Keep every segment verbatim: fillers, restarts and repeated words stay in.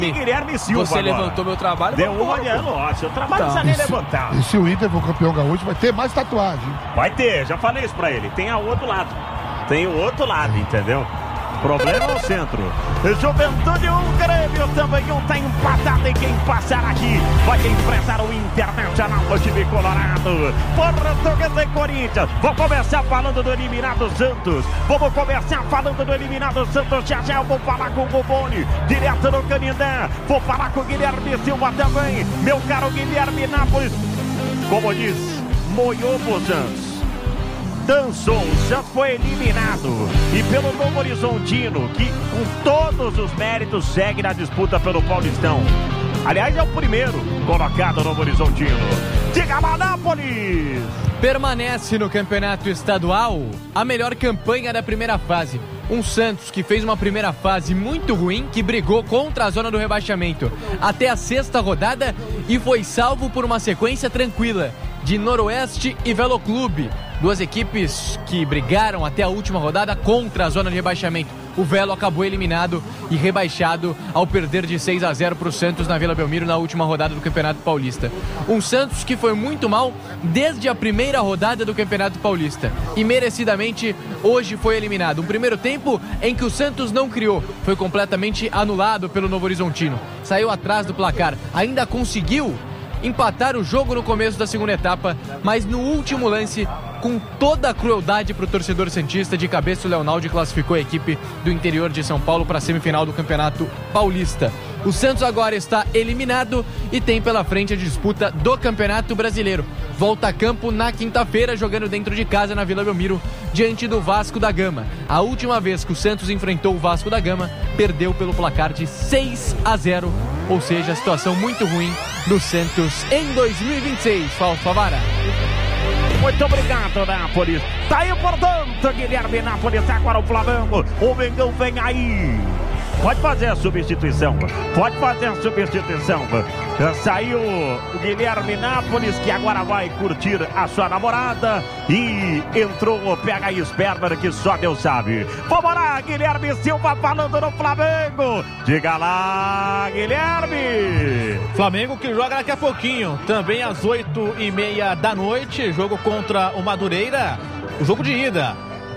Guilherme Silva. Você agora levantou meu trabalho. Deu uma de lógico. O trabalho não precisa nem levantar. E se o Inter for campeão gaúcho, vai ter mais tatuagem. Vai ter, já falei isso pra ele. Tem a outro lado. Tem o outro lado, entendeu? Problema é o centro. Juventude um, Grêmio também um, tá empatado e quem passar aqui vai enfrentar o Internacional do time colorado. Portuguesa e Corinthians. Vou começar falando do eliminado Santos. Vamos começar falando do eliminado Santos. Já já eu vou falar com o Goboni, direto no Canindé. Vou falar com o Guilherme Silva também. Meu caro Guilherme Nápoles. Como diz, moiou pro Santos. Dançou, o Santos foi eliminado. E pelo Novo Horizontino, que com todos os méritos segue na disputa pelo Paulistão. Aliás, é o primeiro colocado no Novo Horizontino. Diga lá, Nápoles! Permanece no campeonato estadual a melhor campanha da primeira fase. Um Santos que fez uma primeira fase muito ruim, que brigou contra a zona do rebaixamento até a sexta rodada e foi salvo por uma sequência tranquila de Noroeste e Veloclube. Duas equipes que brigaram até a última rodada contra a zona de rebaixamento. O Velo acabou eliminado e rebaixado ao perder de seis a zero para o Santos na Vila Belmiro na última rodada do Campeonato Paulista. Um Santos que foi muito mal desde a primeira rodada do Campeonato Paulista e merecidamente hoje foi eliminado. Um primeiro tempo em que o Santos não criou, foi completamente anulado pelo Novo Horizontino. Saiu atrás do placar, ainda conseguiu empatar o jogo no começo da segunda etapa, mas no último lance, com toda a crueldade para o torcedor santista, de cabeça o Leonaldi classificou a equipe do interior de São Paulo para a semifinal do Campeonato Paulista. O Santos agora está eliminado e tem pela frente a disputa do Campeonato Brasileiro. Volta a campo na quinta-feira, jogando dentro de casa na Vila Belmiro, diante do Vasco da Gama. A última vez que o Santos enfrentou o Vasco da Gama, perdeu pelo placar de seis a zero, ou seja, a situação muito ruim do Santos em dois mil e vinte e seis. Fausto Favara. Muito obrigado, Nápoles. Tá aí, portanto, Guilherme Nápoles. Agora o Flamengo. O Mengão vem aí. Pode fazer a substituição. Pode fazer a substituição. Já saiu o Guilherme Nápoles, que agora vai curtir a sua namorada. E entrou o P H Sperber, que só Deus sabe. Vamos lá, Guilherme Silva falando no Flamengo. Diga lá, Guilherme. Flamengo que joga daqui a pouquinho. Também às oito e meia da noite. Jogo contra o Madureira. O jogo de ida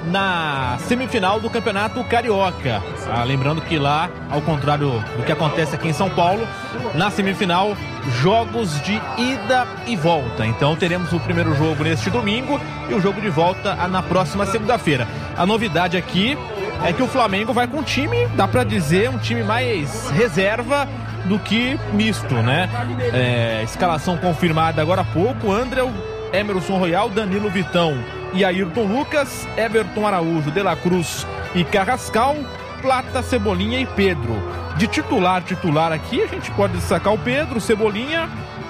na semifinal do Campeonato Carioca. Ah, lembrando que lá, ao contrário do que acontece aqui em São Paulo, na semifinal, jogos de ida e volta. Então teremos o primeiro jogo neste domingo e o jogo de volta na próxima segunda-feira. A novidade aqui é que o Flamengo vai com um time, dá pra dizer, um time mais reserva do que misto, né? É, escalação confirmada agora há pouco: André, Emerson Royal, Danilo Vitão e Ayrton Lucas, Everton Araújo, De La Cruz e Carrascal, Plata, Cebolinha e Pedro. De titular, titular aqui, a gente pode destacar o Pedro, Cebolinha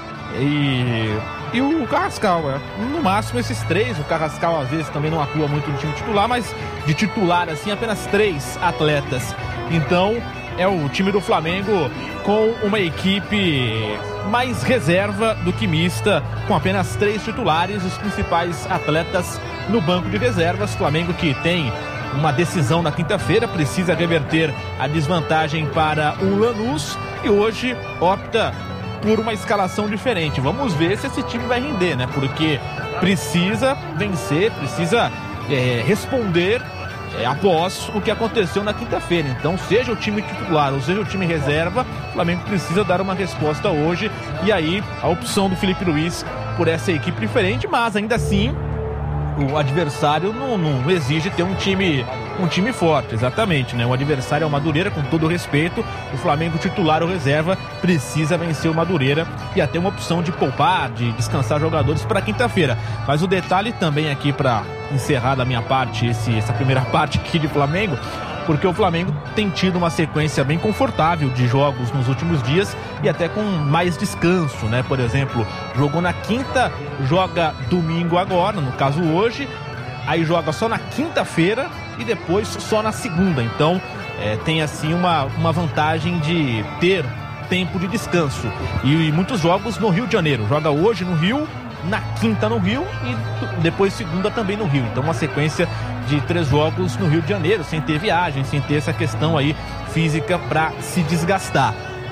e, e o Carrascal. É. No máximo esses três. O Carrascal às vezes também não atua muito no time titular, mas de titular assim apenas três atletas. Então é o time do Flamengo com uma equipe mais reserva do que mista, com apenas três titulares, os principais atletas no banco de reservas. Flamengo que tem uma decisão na quinta-feira, precisa reverter a desvantagem para o Lanús e hoje opta por uma escalação diferente. Vamos ver se esse time vai render, né? Porque precisa vencer, precisa é, responder É, após o que aconteceu na quinta-feira. Então, seja o time titular ou seja o time reserva, o Flamengo precisa dar uma resposta hoje. E aí, a opção do Felipe Luiz por essa equipe diferente, mas ainda assim, o adversário não, não exige ter um time, um time forte, exatamente, né? O adversário é o Madureira, com todo o respeito. O Flamengo titular ou reserva precisa vencer o Madureira e até uma opção de poupar, de descansar jogadores para quinta-feira. Mas o detalhe também aqui, para encerrar da minha parte esse, essa primeira parte aqui de Flamengo, porque o Flamengo tem tido uma sequência bem confortável de jogos nos últimos dias e até com mais descanso, né? Por exemplo, jogou na quinta, joga domingo agora, no caso hoje, aí joga só na quinta-feira e depois só na segunda. Então é, tem assim uma, uma vantagem de ter tempo de descanso. E, e muitos jogos no Rio de Janeiro. Joga hoje no Rio, na quinta no Rio e depois segunda também no Rio. Então uma sequência de três jogos no Rio de Janeiro, sem ter viagem, sem ter essa questão aí física para se desgastar.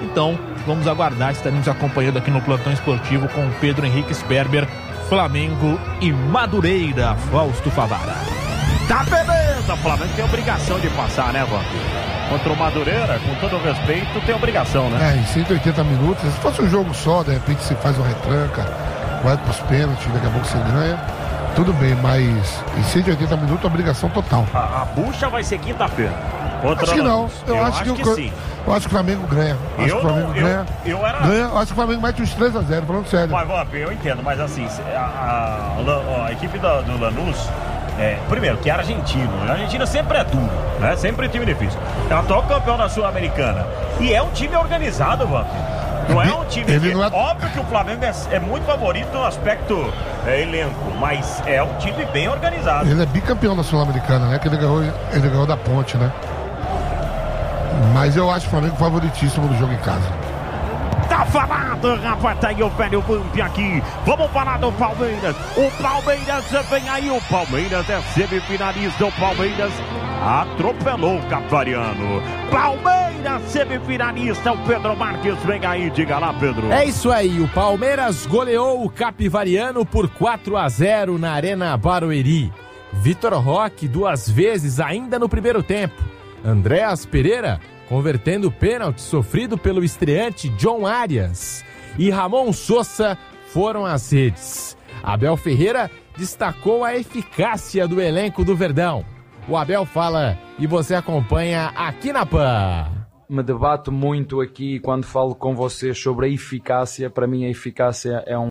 Então, vamos aguardar, estaremos acompanhando aqui no Plantão Esportivo com Pedro Henrique Sperber, Flamengo e Madureira. Fausto Favara. Tá beleza, o Flamengo tem obrigação de passar, né, Vamp? Contra o Madureira, com todo o respeito, tem obrigação, né? É, em cento e oitenta minutos, se fosse um jogo só, de repente você faz uma retranca, vai pros pênaltis, daqui a pouco você ganha, tudo bem, mas em cento e oitenta minutos, obrigação total. A, a bucha vai ser quinta-feira. Acho que não, eu, eu acho, acho que, que eu, sim. Eu acho que o Flamengo ganha. Acho eu que o Flamengo não, ganha. Eu, eu era... ganha. Acho que o Flamengo mete uns três a zero, falando sério. Mas, Vamp, eu entendo, mas assim, a, a, a, a equipe do, do Lanús, é, primeiro, que é argentino. A Argentina sempre é duro, né? Sempre é time difícil. É o atual campeão da Sul-Americana. E é um time organizado, Vamp. Não é um time... Ele não é... Óbvio que o Flamengo é, é muito favorito no aspecto é, elenco, mas é um time bem organizado. Ele é bicampeão da Sul-Americana, né? Que ele ganhou, ele ganhou da Ponte, né? Mas eu acho o Flamengo favoritíssimo no jogo em casa. Tá falado, rapaz, tá aí o velho Vamp aqui. Vamos falar do Palmeiras. O Palmeiras vem aí, o Palmeiras é semifinalista. O Palmeiras atropelou o Capivariano. Palmeiras semifinalista. O Pedro Marques vem aí, diga lá, Pedro. É isso aí, o Palmeiras goleou o Capivariano por quatro a zero na Arena Barueri. Vitor Roque duas vezes ainda no primeiro tempo. Andréas Pereira convertendo o pênalti sofrido pelo estreante John Arias. E Ramon Sousa foram às redes. Abel Ferreira destacou a eficácia do elenco do Verdão. O Abel fala e você acompanha aqui na P A N. Me debato muito aqui quando falo com vocês sobre a eficácia. Para mim a eficácia é um...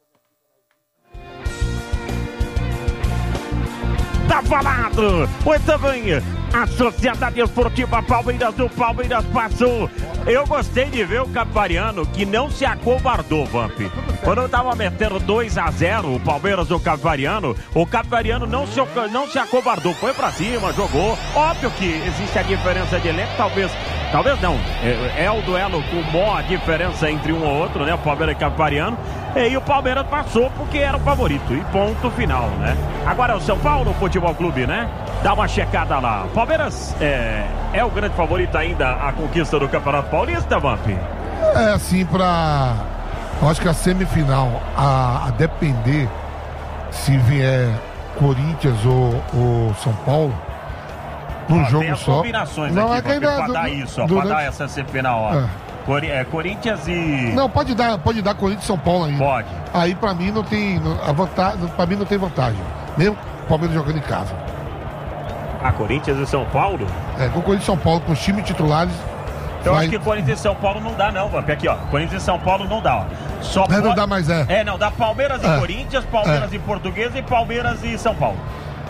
Tá falado! Muito bem! A Sociedade Esportiva Palmeiras do Palmeiras passou. Eu gostei de ver o Capivariano que não se acovardou, Vamp. Quando eu tava metendo dois a zero, o Palmeiras do Capivariano, o Capivariano não se, não se acovardou. Foi pra cima, jogou. Óbvio que existe a diferença de elenco, talvez... Talvez não, é, é o duelo com maior a diferença entre um ou outro, né? O Palmeiras e o Capivariano. E o Palmeiras passou porque era o favorito. E ponto final, né? Agora é o São Paulo Futebol Clube, né? Dá uma checada lá. O Palmeiras é, é o grande favorito ainda a conquista do Campeonato Paulista, Vamp? É assim pra... Eu acho que a semifinal, a, a depender se vier Corinthians ou, ou São Paulo, num jogo tem as só. Combinações não aqui, é que pra do, dar isso, ó, do, pra do, dar essa semifinal, ó. É. Cori é, Corinthians e... Não, pode dar, pode dar Corinthians e São Paulo ainda. Pode. Aí pra mim não tem a vantagem, pra mim não tem vantagem. Nem o Palmeiras jogando em casa. A Corinthians e São Paulo? É, com o Corinthians e São Paulo, com os times titulares. Eu vai... acho que Corinthians e São Paulo não dá, não, Vamp. Aqui, ó. Corinthians e São Paulo não dá, ó. Só é, pode... não dá mais, é. É, não, dá Palmeiras é. e Corinthians, Palmeiras é. e Portuguesa e Palmeiras e São Paulo.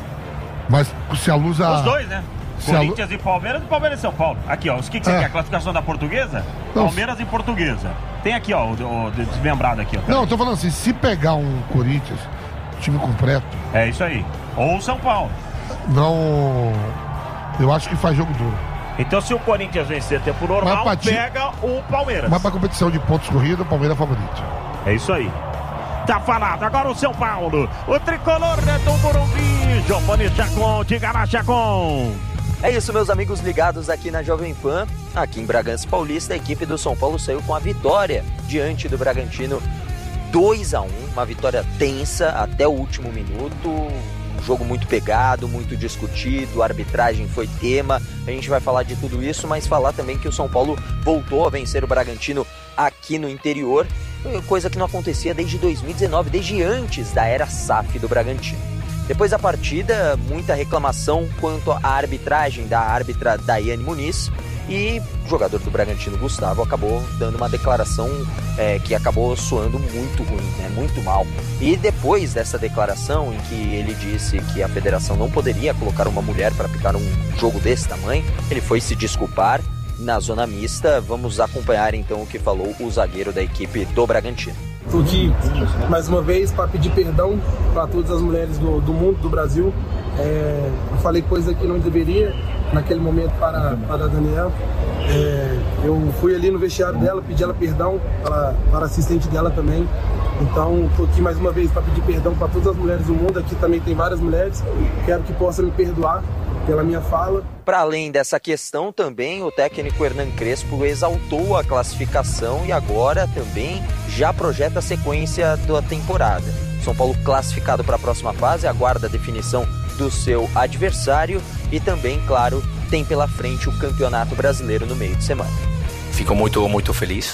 Mas se a luz a... Os dois, né? Se Corinthians lu... e Palmeiras e Palmeiras e São Paulo. Aqui, ó. Os que, que você é. quer? A classificação da Portuguesa? Não. Palmeiras e Portuguesa. Tem aqui, ó, o, o desmembrado aqui, ó. Não, eu tô falando assim, se pegar um Corinthians, time completo... É isso aí. Ou o São Paulo. Não... Eu acho que faz jogo duro. Então, se o Corinthians vencer tempo normal, pra ti... pega o Palmeiras. Mas pra competição de pontos corridos, o Palmeiras é favorito. É isso aí. Tá falado. Agora o São Paulo. O tricolor é do Morumbi. Giovanni Chacon. Diga lá, Chacon. É isso, meus amigos ligados aqui na Jovem Pan. Aqui em Bragança Paulista, a equipe do São Paulo saiu com a vitória diante do Bragantino. dois a um. Uma vitória tensa até o último minuto. Um jogo muito pegado, muito discutido, a arbitragem foi tema, a gente vai falar de tudo isso, mas falar também que o São Paulo voltou a vencer o Bragantino aqui no interior, coisa que não acontecia desde dois mil e dezenove, desde antes da era S A F do Bragantino. Depois da partida, muita reclamação quanto à arbitragem da árbitra Daiane Muniz, e o jogador do Bragantino, Gustavo, acabou dando uma declaração é, que acabou soando muito ruim, né? Muito mal. E depois dessa declaração, em que ele disse que a federação não poderia colocar uma mulher para apitar um jogo desse tamanho, ele foi se desculpar na zona mista. Vamos acompanhar então o que falou o zagueiro da equipe do Bragantino. Estou aqui mais uma vez para pedir perdão para todas as mulheres do, do mundo, do Brasil. É, eu falei coisa que não deveria naquele momento para, para a Daniela. É, eu fui ali no vestiário dela, pedi ela perdão, para, para a assistente dela também. Então, estou aqui mais uma vez para pedir perdão para todas as mulheres do mundo. Aqui também tem várias mulheres. Quero que possam me perdoar. pela minha fala. Para além dessa questão também, o técnico Hernan Crespo exaltou a classificação e agora também já projeta a sequência da temporada. São Paulo classificado para a próxima fase, aguarda a definição do seu adversário e também, claro, tem pela frente o Campeonato Brasileiro no meio de semana. Fico muito, muito feliz.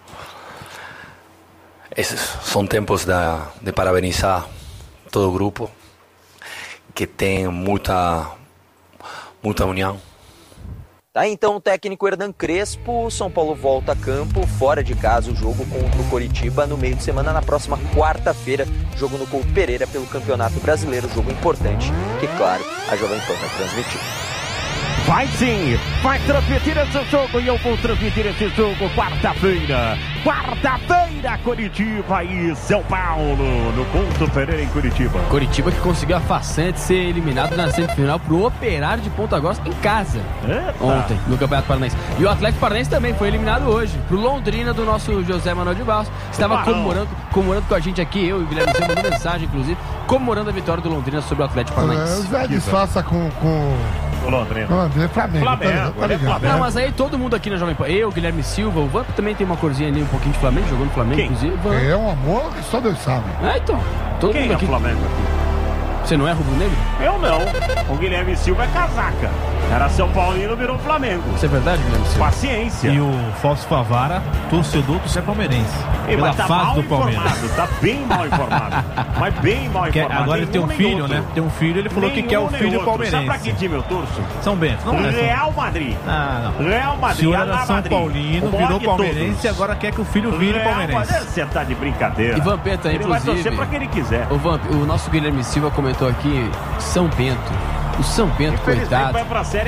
Esses são tempos de, de parabenizar todo o grupo, que tem muita, muita união. Tá, então o técnico Hernan Crespo, São Paulo volta a campo, fora de casa o jogo contra o Coritiba no meio de semana, na próxima quarta-feira, jogo no Couto Pereira pelo Campeonato Brasileiro, jogo importante, que claro, a Jovem Pan vai transmitir. Vai sim, vai transmitir esse jogo e eu vou transmitir esse jogo quarta-feira. Quarta-feira, Coritiba e São Paulo, no Couto Pereira em Curitiba. Coritiba que conseguiu a façanha de ser eliminado na semifinal pro Operário de Ponta Grossa em casa. Eita. Ontem, no Campeonato Paranaense. E o Atlético Paranaense também foi eliminado hoje pro Londrina do nosso José Manuel de Barros. Estava comemorando, comemorando com a gente aqui, eu e o Guilherme Silva, mandou mensagem, inclusive, comemorando a vitória do Londrina sobre o Atlético Paranaense. É, disfarça com... com... O Londrina. Não, Flamengo. Flamengo, tá, tá ligado, Flamengo. Não, mas aí todo mundo aqui na Jovem Pan, eu, Guilherme Silva, o Vamp também tem uma corzinha ali, um pouquinho de Flamengo, jogou no Flamengo, Quem? inclusive. Vamp. É um amor que só Deus sabe. É, então. Todo Quem mundo é aqui. Flamengo aqui? Você não é rubro-negro? Eu não. O Guilherme Silva é casaca. Era São Paulino, virou Flamengo. Isso é verdade, Guilherme Silva? Paciência. E o Fausto Favara, torcedor do Zé Palmeirense. Ei, Pela mas tá fase mal do Palmeiras. informado, tá bem mal informado. Mas bem mal Quer- informado. agora ele tem um Nenhum, filho, nem né? outro. Tem um filho, ele falou que Nenhum, quer o nem filho outro. palmeirense. Sabe pra que time eu torço? São Bento, não é? São- Real Madrid. Ah, não. Real O Madrid. senhor Alá era São Madrid. Paulino, O maior virou de palmeirense todos. e agora quer que o filho vire Real palmeirense. Madrid, você tá de brincadeira. E Vampeta, Ele vai inclusive. torcer pra quem ele quiser. O, Vamp, o nosso Guilherme Silva comentou aqui São Bento. O São Bento, Infelizmente coitado, vai pra série.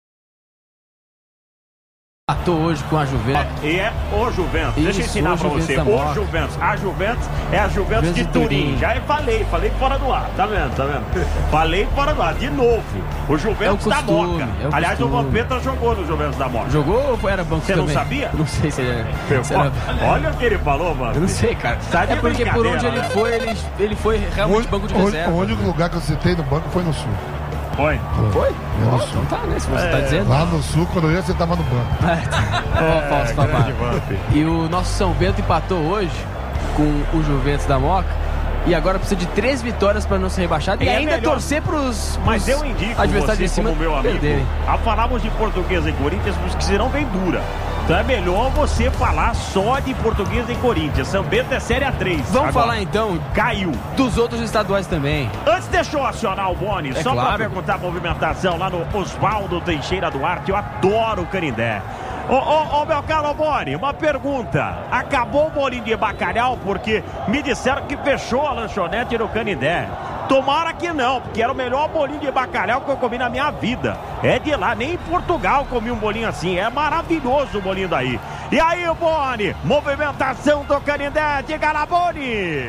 atou hoje com a Juventus. E é o Juventus. Deixa eu Isso, ensinar o pra Juventus você. da O Moca. Juventus. A Juventus é a Juventus Juventus de de Turim. Turim. Já falei, falei fora do ar. Tá vendo, tá vendo? Falei fora do ar. De novo. O Juventus É o da costume, Moca. é o Aliás, costume. o Vampeta jogou no Juventus da Moca. Jogou ou era banco Você não também? sabia? Eu não sei se ele Meu, se era... Olha o que ele falou, mano. Eu não sei, cara. Tá de É porque por onde brincadeira, ele né? foi, ele, ele foi realmente banco de O reserva. o único lugar que eu citei no banco foi no sul. Foi. Foi? É no Ó, sul. então tá, né? Se você É. tá dizendo. Lá no sul, quando eu ia, você tava no banco. Ó, falso grande babado. Vamp. E o nosso São Bento empatou hoje com o Juventus da Moca. E agora precisa de três vitórias para não ser rebaixado. E, E é ainda melhor- torcer pros, Mas pros eu indico adversários você de cima como meu amigo perderem. a falarmos de português em Corinthians, os que serão bem dura. Então é melhor você falar só de português em Corinthians. São Bento é Série A três. Vamos Agora, falar então Caiu. dos outros estaduais também. Antes deixa eu acionar o Boni, É só claro. pra perguntar a movimentação lá no Oswaldo Teixeira Duarte. Eu adoro o Canindé. Ô, ô, ô, meu caro Boni, uma pergunta. Acabou o bolinho de bacalhau porque me disseram que fechou a lanchonete no Canindé. Tomara que não, porque era o melhor bolinho de bacalhau que eu comi na minha vida. É de lá, nem em Portugal comi um bolinho assim. É maravilhoso o bolinho daí. E aí, Boni, movimentação do Canindé, diga lá, Boni.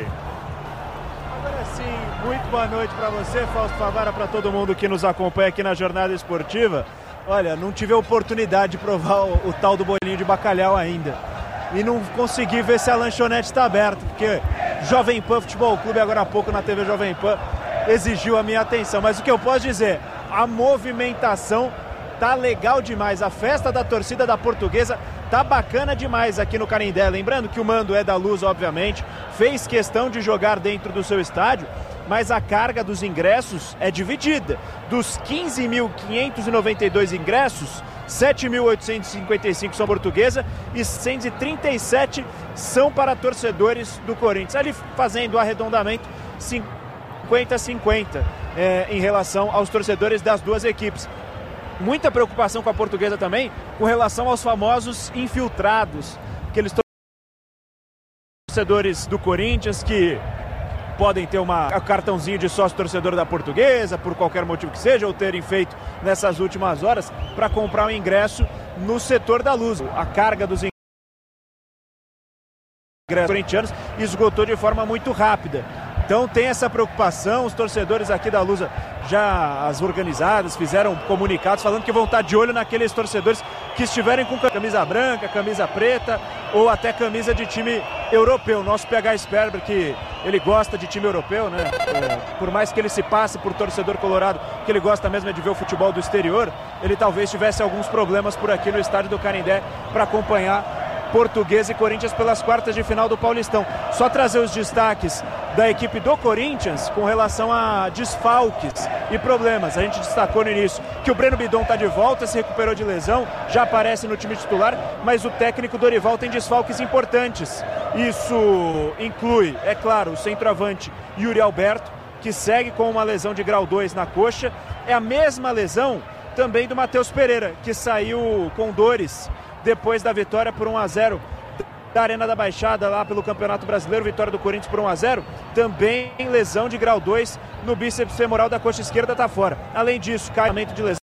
Agora sim, muito boa noite para você, Fausto Favara, para todo mundo que nos acompanha aqui na Jornada Esportiva. Olha, não tive a oportunidade de provar o, o tal do bolinho de bacalhau ainda. E não consegui ver se a lanchonete está aberta, porque Jovem Pan Futebol Clube, agora há pouco na T V Jovem Pan, exigiu a minha atenção. Mas o que eu posso dizer, a movimentação tá legal demais. A festa da torcida da Portuguesa tá bacana demais aqui no Canindé. Lembrando que o mando é da Luz, obviamente, fez questão de jogar dentro do seu estádio, mas a carga dos ingressos é dividida. Dos quinze mil quinhentos e noventa e dois ingressos, sete mil oitocentos e cinquenta e cinco são Portuguesa e cento e trinta e sete são para torcedores do Corinthians. Ali fazendo o arredondamento cinquenta a cinquenta é, em relação aos torcedores das duas equipes. Muita preocupação com a Portuguesa também com relação aos famosos infiltrados, aqueles torcedores do Corinthians que podem ter uma, um cartãozinho de sócio torcedor da Portuguesa, por qualquer motivo que seja, ou terem feito nessas últimas horas para comprar um ingresso no setor da Luz. A carga dos ingressos corintianos esgotou de forma muito rápida. Então tem essa preocupação, os torcedores aqui da Lusa, já as organizadas, fizeram comunicados falando que vão estar de olho naqueles torcedores que estiverem com camisa branca, camisa preta ou até camisa de time europeu. Nosso P H Sperber, que ele gosta de time europeu, né? É, por mais que ele se passe por torcedor colorado, que ele gosta mesmo é de ver o futebol do exterior, ele talvez tivesse alguns problemas por aqui no estádio do Canindé para acompanhar Portuguesa e Corinthians pelas quartas de final do Paulistão. Só trazer os destaques da equipe do Corinthians com relação a desfalques e problemas. A gente destacou no início que o Breno Bidon está de volta, se recuperou de lesão, já aparece no time titular, mas o técnico Dorival tem desfalques importantes. Isso inclui, é claro, o centroavante Yuri Alberto, que segue com uma lesão de grau dois na coxa. É a mesma lesão também do Matheus Pereira, que saiu com dores depois da vitória por um a zero da Arena da Baixada lá pelo Campeonato Brasileiro, vitória do Corinthians por um a zero, também lesão de grau dois no bíceps femoral da coxa esquerda, está fora. Além disso, caimento de lesão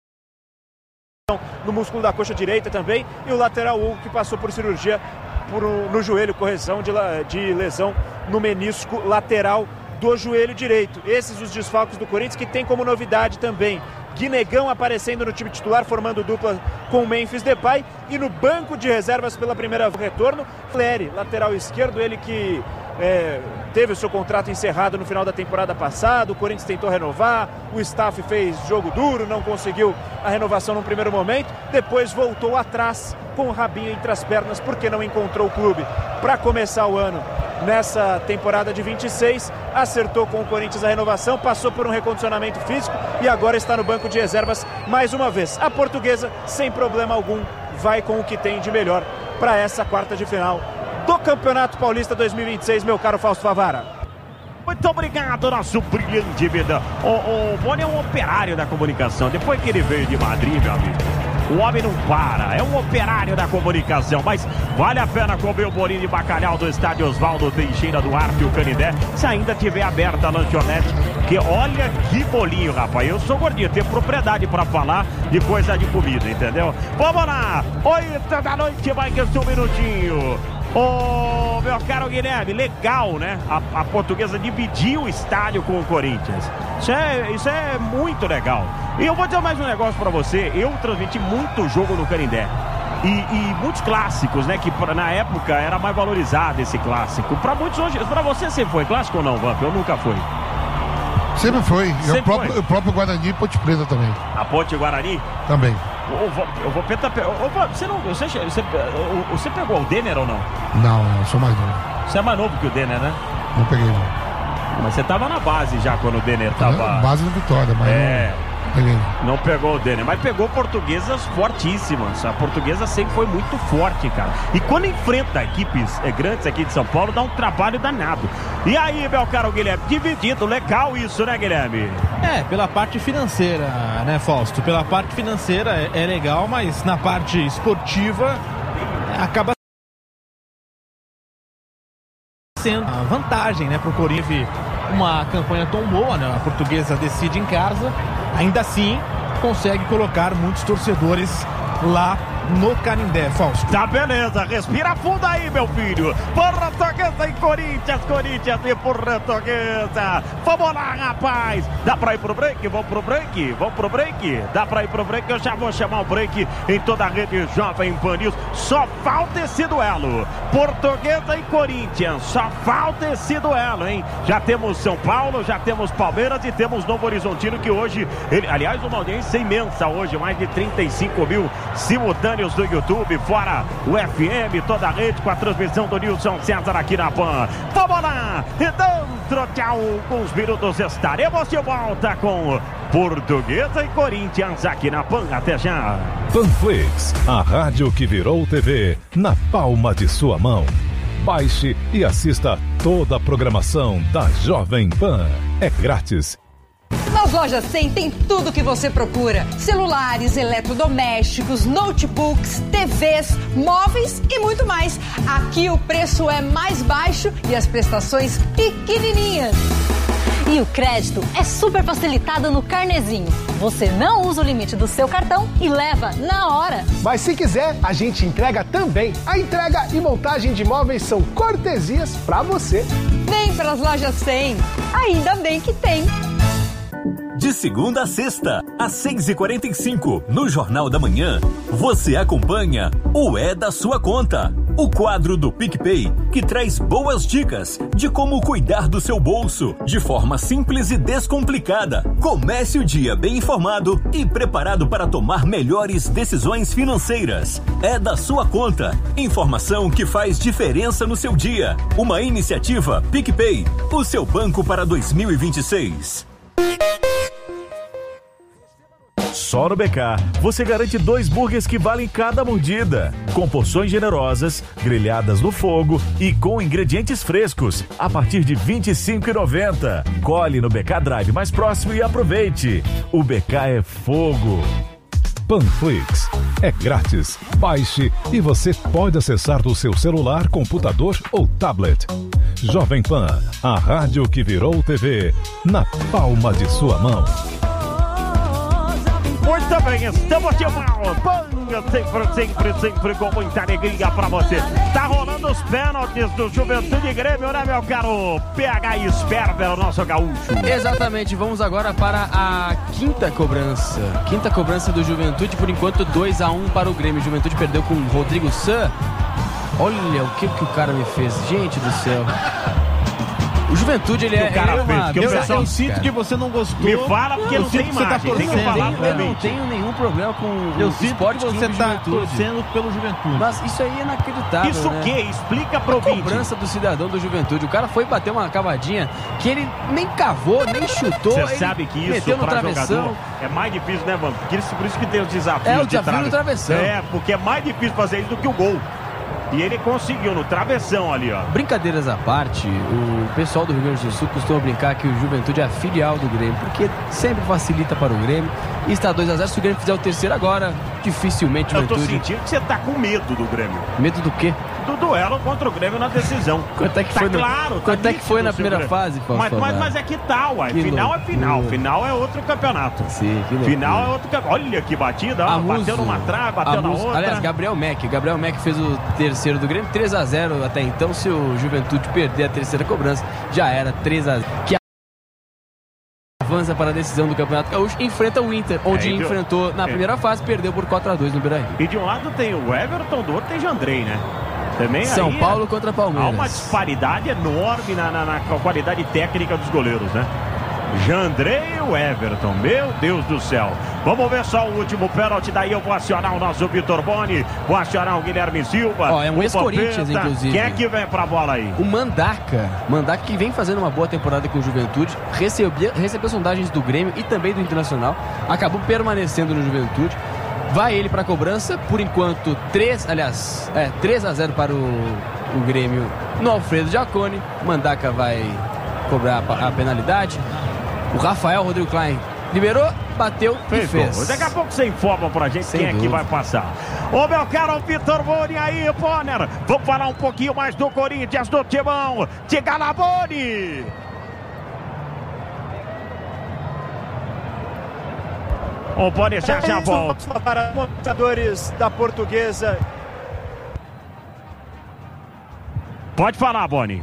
no músculo da coxa direita também, e o lateral Hugo, que passou por cirurgia por, no joelho, correção de, de lesão no menisco lateral do joelho direito. Esses os desfalques do Corinthians, que tem como novidade também Guinegão aparecendo no time titular, formando dupla com o Memphis Depay, e no banco de reservas pela primeira vez retorno, Fleri, lateral esquerdo, ele que é, teve o seu contrato encerrado no final da temporada passada. O Corinthians tentou renovar, o staff fez jogo duro, não conseguiu a renovação no primeiro momento, depois voltou atrás com o rabinho entre as pernas porque não encontrou o clube para começar o ano nessa temporada de vinte e seis, acertou com o Corinthians a renovação, passou por um recondicionamento físico e agora está no banco de reservas mais uma vez. A Portuguesa, sem problema algum, vai com o que tem de melhor para essa quarta de final do Campeonato Paulista dois mil e vinte e seis, meu caro Fausto Favara. Muito obrigado, nosso brilhante vida. O, o Boni é um operário da comunicação. Depois que ele veio de Madrid, meu amigo, o homem não para, é um operário da comunicação, mas vale a pena comer o bolinho de bacalhau do estádio Oswaldo Teixeira do Arco e o Canindé, se ainda tiver aberta a lanchonete, que olha que bolinho, rapaz, eu sou gordinho, tenho propriedade para falar de coisa de comida, entendeu? Vamos lá, oito da noite, mais que um minutinho. Ô, oh, meu caro Guilherme, legal, né? A, a Portuguesa dividiu o estádio com o Corinthians. Isso é, isso é muito legal. E eu vou dizer mais um negócio pra você. Eu transmiti muito jogo no Canindé. E, e muitos clássicos, né? Que pra, na época era mais valorizado esse clássico. Pra muitos hoje. Pra você sempre foi clássico ou não, Vamp? Eu nunca fui. Sempre foi. Sempre e o próprio, foi. o próprio Guarani e Ponte Preta também. A Ponte Guarani? Também. Eu vou, eu vou pentar. Você não. Você, você, você pegou o Denner ou não? Não, eu sou mais novo. Você é mais novo que o Denner, né? Não peguei, não. Mas você tava na base já quando o Denner tava. Base do Vitória, mas é. não peguei. Não pegou o Denner, mas pegou portuguesas fortíssimas. A Portuguesa sempre foi muito forte, cara. E quando enfrenta equipes é, grandes aqui de São Paulo, dá um trabalho danado. E aí, meu caro Guilherme, dividido, legal isso, né, Guilherme? É, pela parte financeira, né, Fausto? Pela parte financeira é, é legal, mas na parte esportiva é, acaba sendo uma vantagem, né, pro Corinthians. Uma campanha tão boa, né? A Portuguesa decide em casa, ainda assim consegue colocar muitos torcedores lá no Canindé, Fausto. Tá, beleza, respira fundo aí, meu filho. Portuguesa e Corinthians, Corinthians e Portuguesa. Vamos lá, rapaz. Dá pra ir pro break? Vamos pro break? Vamos pro break? Dá pra ir pro break? Eu já vou chamar o break em toda a rede Jovem Pan News. Só falta esse duelo. Portuguesa e Corinthians. Só falta esse duelo, hein? Já temos São Paulo, já temos Palmeiras e temos Novo Horizontino, que hoje, ele, aliás, uma audiência imensa hoje, mais de trinta e cinco mil simultâneos do YouTube, fora o F M, toda a rede, com a transmissão do Nilson César aqui na Pan. Vamos lá! E dentro de alguns minutos estaremos de volta com Portuguesa e Corinthians aqui na Pan. Até já! Panflix, a rádio que virou T V na palma de sua mão. Baixe e assista toda a programação da Jovem Pan. É grátis. Nas lojas cem tem tudo que você procura: celulares, eletrodomésticos, notebooks, T Vs, móveis e muito mais. Aqui o preço é mais baixo e as prestações pequenininhas. E o crédito é super facilitado no Carnezinho. Você não usa o limite do seu cartão e leva na hora. Mas se quiser, a gente entrega também. A entrega e montagem de móveis são cortesias pra você. Vem para as lojas cem. Ainda bem que tem. De segunda a sexta, às seis e quarenta e cinco, no Jornal da Manhã, você acompanha o É da Sua Conta. O quadro do PicPay, que traz boas dicas de como cuidar do seu bolso de forma simples e descomplicada. Comece o dia bem informado e preparado para tomar melhores decisões financeiras. É da sua conta. Informação que faz diferença no seu dia. Uma iniciativa PicPay, o seu banco para dois mil e vinte e seis. Só no B K, você garante dois burgers que valem cada mordida. Com porções generosas, grelhadas no fogo e com ingredientes frescos, a partir de vinte e cinco reais e noventa centavos. Colhe no B K Drive mais próximo e aproveite. O B K é fogo. Panflix é grátis. Baixe e você pode acessar do seu celular, computador ou tablet. Jovem Pan, a rádio que virou T V, na palma de sua mão. Muito bem, estamos de volta. Sempre, sempre, sempre com muita alegria pra você. Tá rolando os pênaltis do Juventude e Grêmio, né, meu caro P H Sperber, o nosso gaúcho? Exatamente, vamos agora para a quinta cobrança. Quinta cobrança do Juventude, por enquanto dois a um para o Grêmio. Juventude perdeu com o Rodrigo San. Olha o que, que o cara me fez, gente do céu. O Juventude, ele é... O cara ele é fez, uma... que Eu, o pessoal- eu sinto cara. que você não gostou. Me fala porque eu não sinto tem que você tá imagem, tem que torcendo. falar Eu pra não mim. tenho nenhum problema com Eu o sinto Sport que você Clube tá Juventude. torcendo pelo Juventude. Mas isso aí é inacreditável, Isso o né? quê? Explica pro A ouvinte. cobrança do cidadão do Juventude. O cara foi bater uma cavadinha que ele nem cavou, nem chutou. Você ele sabe que isso meteu no pra travessão. jogador é mais difícil, né, Vamp? Por isso, por isso que tem os desafios É, o de desafio do travessão. É, porque é mais difícil fazer isso do que o gol. E ele conseguiu no travessão ali, ó. Brincadeiras à parte, o pessoal do Rio Grande do Sul costuma brincar que o Juventude é a filial do Grêmio, porque sempre facilita para o Grêmio. E está dois a zero, se o Grêmio fizer o terceiro agora, dificilmente o Eu tô Juventude... sentindo que você tá com medo do Grêmio. Medo do quê? Do duelo contra o Grêmio na decisão. Quanto é que tá foi, no... claro, Quanto tá é que foi na nítido, primeira seu fase, Fausto mas, mas, Favaro? mas é que tal, uai. Que Final loucura. é final. Final é outro campeonato. Sim, que loucura. Final é outro campeonato. Olha que batida, ó. Amuso. Bateu numa trave, bateu na Amuso. outra. Aliás, Gabriel Mack. Gabriel Mack fez o terceiro do Grêmio, três a zero até então. Se o Juventude perder a terceira cobrança, já era três a zero. Que avança para a decisão do Campeonato Gaúcho, enfrenta o Inter, onde É, e enfrentou na é. primeira fase, perdeu por quatro a dois no Beira-Rio. E de um lado tem o Everton, do outro tem Jandrei, né? Também São aí Paulo é... contra Há Palmeiras. uma disparidade enorme na, na, na qualidade técnica dos goleiros, né? Jandrei e o Everton, meu Deus do céu. Vamos ver só o último pênalti, daí eu vou acionar o nosso Vitor Boni, vou acionar o Guilherme Silva. Ó, é um o ex-Corinthians, Vampeta. inclusive. Quem é que vem pra bola aí? O Mandaca, Mandaca que vem fazendo uma boa temporada com o Juventude, recebeu, recebeu sondagens do Grêmio e também do Internacional, acabou permanecendo no Juventude. Vai ele para a cobrança, por enquanto três, aliás, é, três a zero para o, o Grêmio no Alfredo Giacone. Mandaca vai cobrar a, a penalidade. O Rafael Rodrigo Klein liberou, bateu e fez. Gol. Daqui a pouco você informa pra gente Sem quem é que dúvida. vai passar. Ô meu caro Vitor Boni aí, Bonner. Vamos falar um pouquinho mais do Corinthians, do Timão. Diga lá, Boni. O Boni já já volta. Para montadores da Portuguesa. Pode falar, Boni.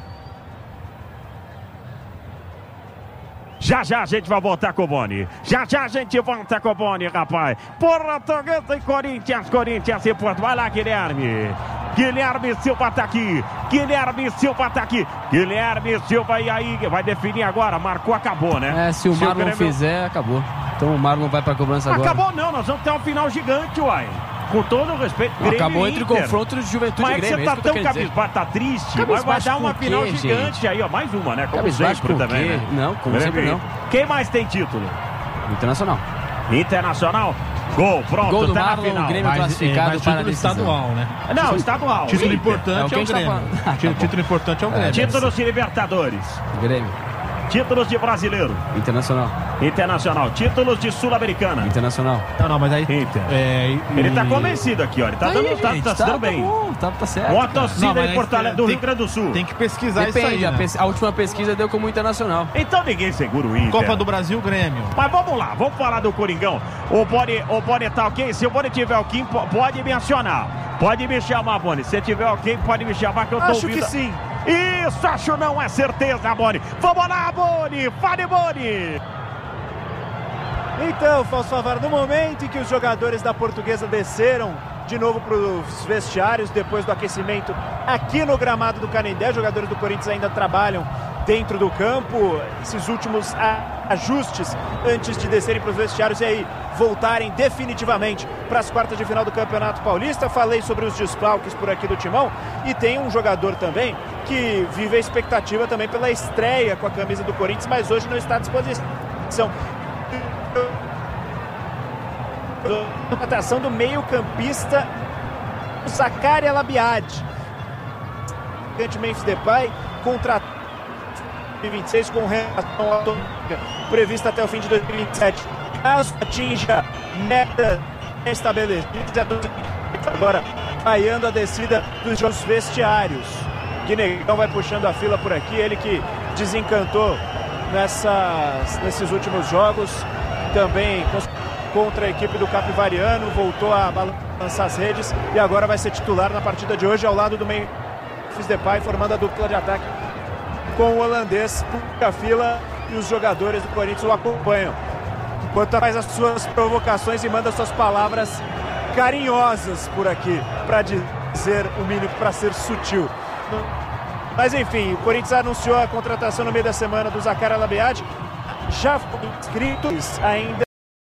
Já já a gente vai voltar com o Boni. Já já a gente volta com o Boni, rapaz. Portuguesa e Corinthians, Corinthians e Porto. Vai lá, Guilherme. Guilherme Silva tá aqui. Guilherme Silva tá aqui. Guilherme Silva, e aí? Vai definir agora. Marcou, acabou, né? É, se o Se o Marlon Grêmio- fizer, acabou. Então o Marlon vai para a cobrança agora. Acabou não, nós vamos ter um final gigante, uai. Com todo o respeito. Grêmio Acabou e entre o Inter. confronto de Juventude Mas e é que Grêmio. você é tá isso que eu tão quero dizer. cabisbaixo, tá triste. Mas vai Cabisbaixo dar uma com final quê, gigante gente? aí, ó. Mais uma, né? Como Cabisbaixo sempre com também, quê? né? Não, como sempre não. Quem mais tem título? Internacional. Internacional. Gol, pronto, Gol do tá Marlon, na final. o Grêmio classificado para a decisão. estadual, né? Não, estadual. Título Inter. importante É é o o, que a gente tá Grêmio. falando. Tí- Título importante é o Grêmio. Títulos de Libertadores. Grêmio. Títulos de Brasileiro. Internacional. Internacional. Títulos de Sul-Americana. Internacional. Não, não, mas aí... Inter. É, e- Ele tá convencido aqui, ó. Ele tá, Aí, dando, tá, gente, tá se dando bem. bom, tá, tá certo. Uma cara. torcida Não, mas de aí Porto Alegre, do tem- Rio Grande do Sul. Tem que pesquisar Depende, isso aí, a, né? pes- a última pesquisa deu como Internacional. Então ninguém segura o Inter. Copa do Brasil, Grêmio. Mas vamos lá, vamos falar do Coringão. O Boni, o Boni tá ok? Se o Boni tiver ok, po- pode me acionar. Pode me chamar, Boni. Se tiver ok, pode me chamar que eu tô Acho ouvindo. que sim. Isso, acho não, é certeza, Boni. Vamos lá, Boni. Fale, Boni. Então, Fausto Favaro, no momento em que os jogadores da Portuguesa desceram de novo para os vestiários depois do aquecimento aqui no gramado do Canindé. Os jogadores do Corinthians ainda trabalham dentro do campo, esses últimos ajustes antes de descerem para os vestiários e aí voltarem definitivamente para as quartas de final do Campeonato Paulista. Falei sobre os desfalques por aqui do Timão e tem um jogador também que vive a expectativa também pela estreia com a camisa do Corinthians, mas hoje não está à disposição. A contratação do meio-campista Zaccaria Labiade. O Memphis Depay contratou dois mil e vinte e seis com relação autônomica prevista até o fim de dois mil e vinte e sete. Caso atinja meta estabelecida, agora vaiando a descida dos jogos vestiários. Guinegão vai puxando a fila por aqui, ele que desencantou nessas, nesses últimos jogos, também contra a equipe do Capivariano, voltou a balançar as redes e agora vai ser titular na partida de hoje ao lado do Memphis Depay, formando a dupla de ataque com o holandês, puxa a fila e os jogadores do Corinthians o acompanham. Enquanto faz as suas provocações e manda suas palavras carinhosas por aqui, para dizer o mínimo, para ser sutil. Mas enfim, o Corinthians anunciou a contratação no meio da semana do Zaccaria Labiade, já foi inscrito, ainda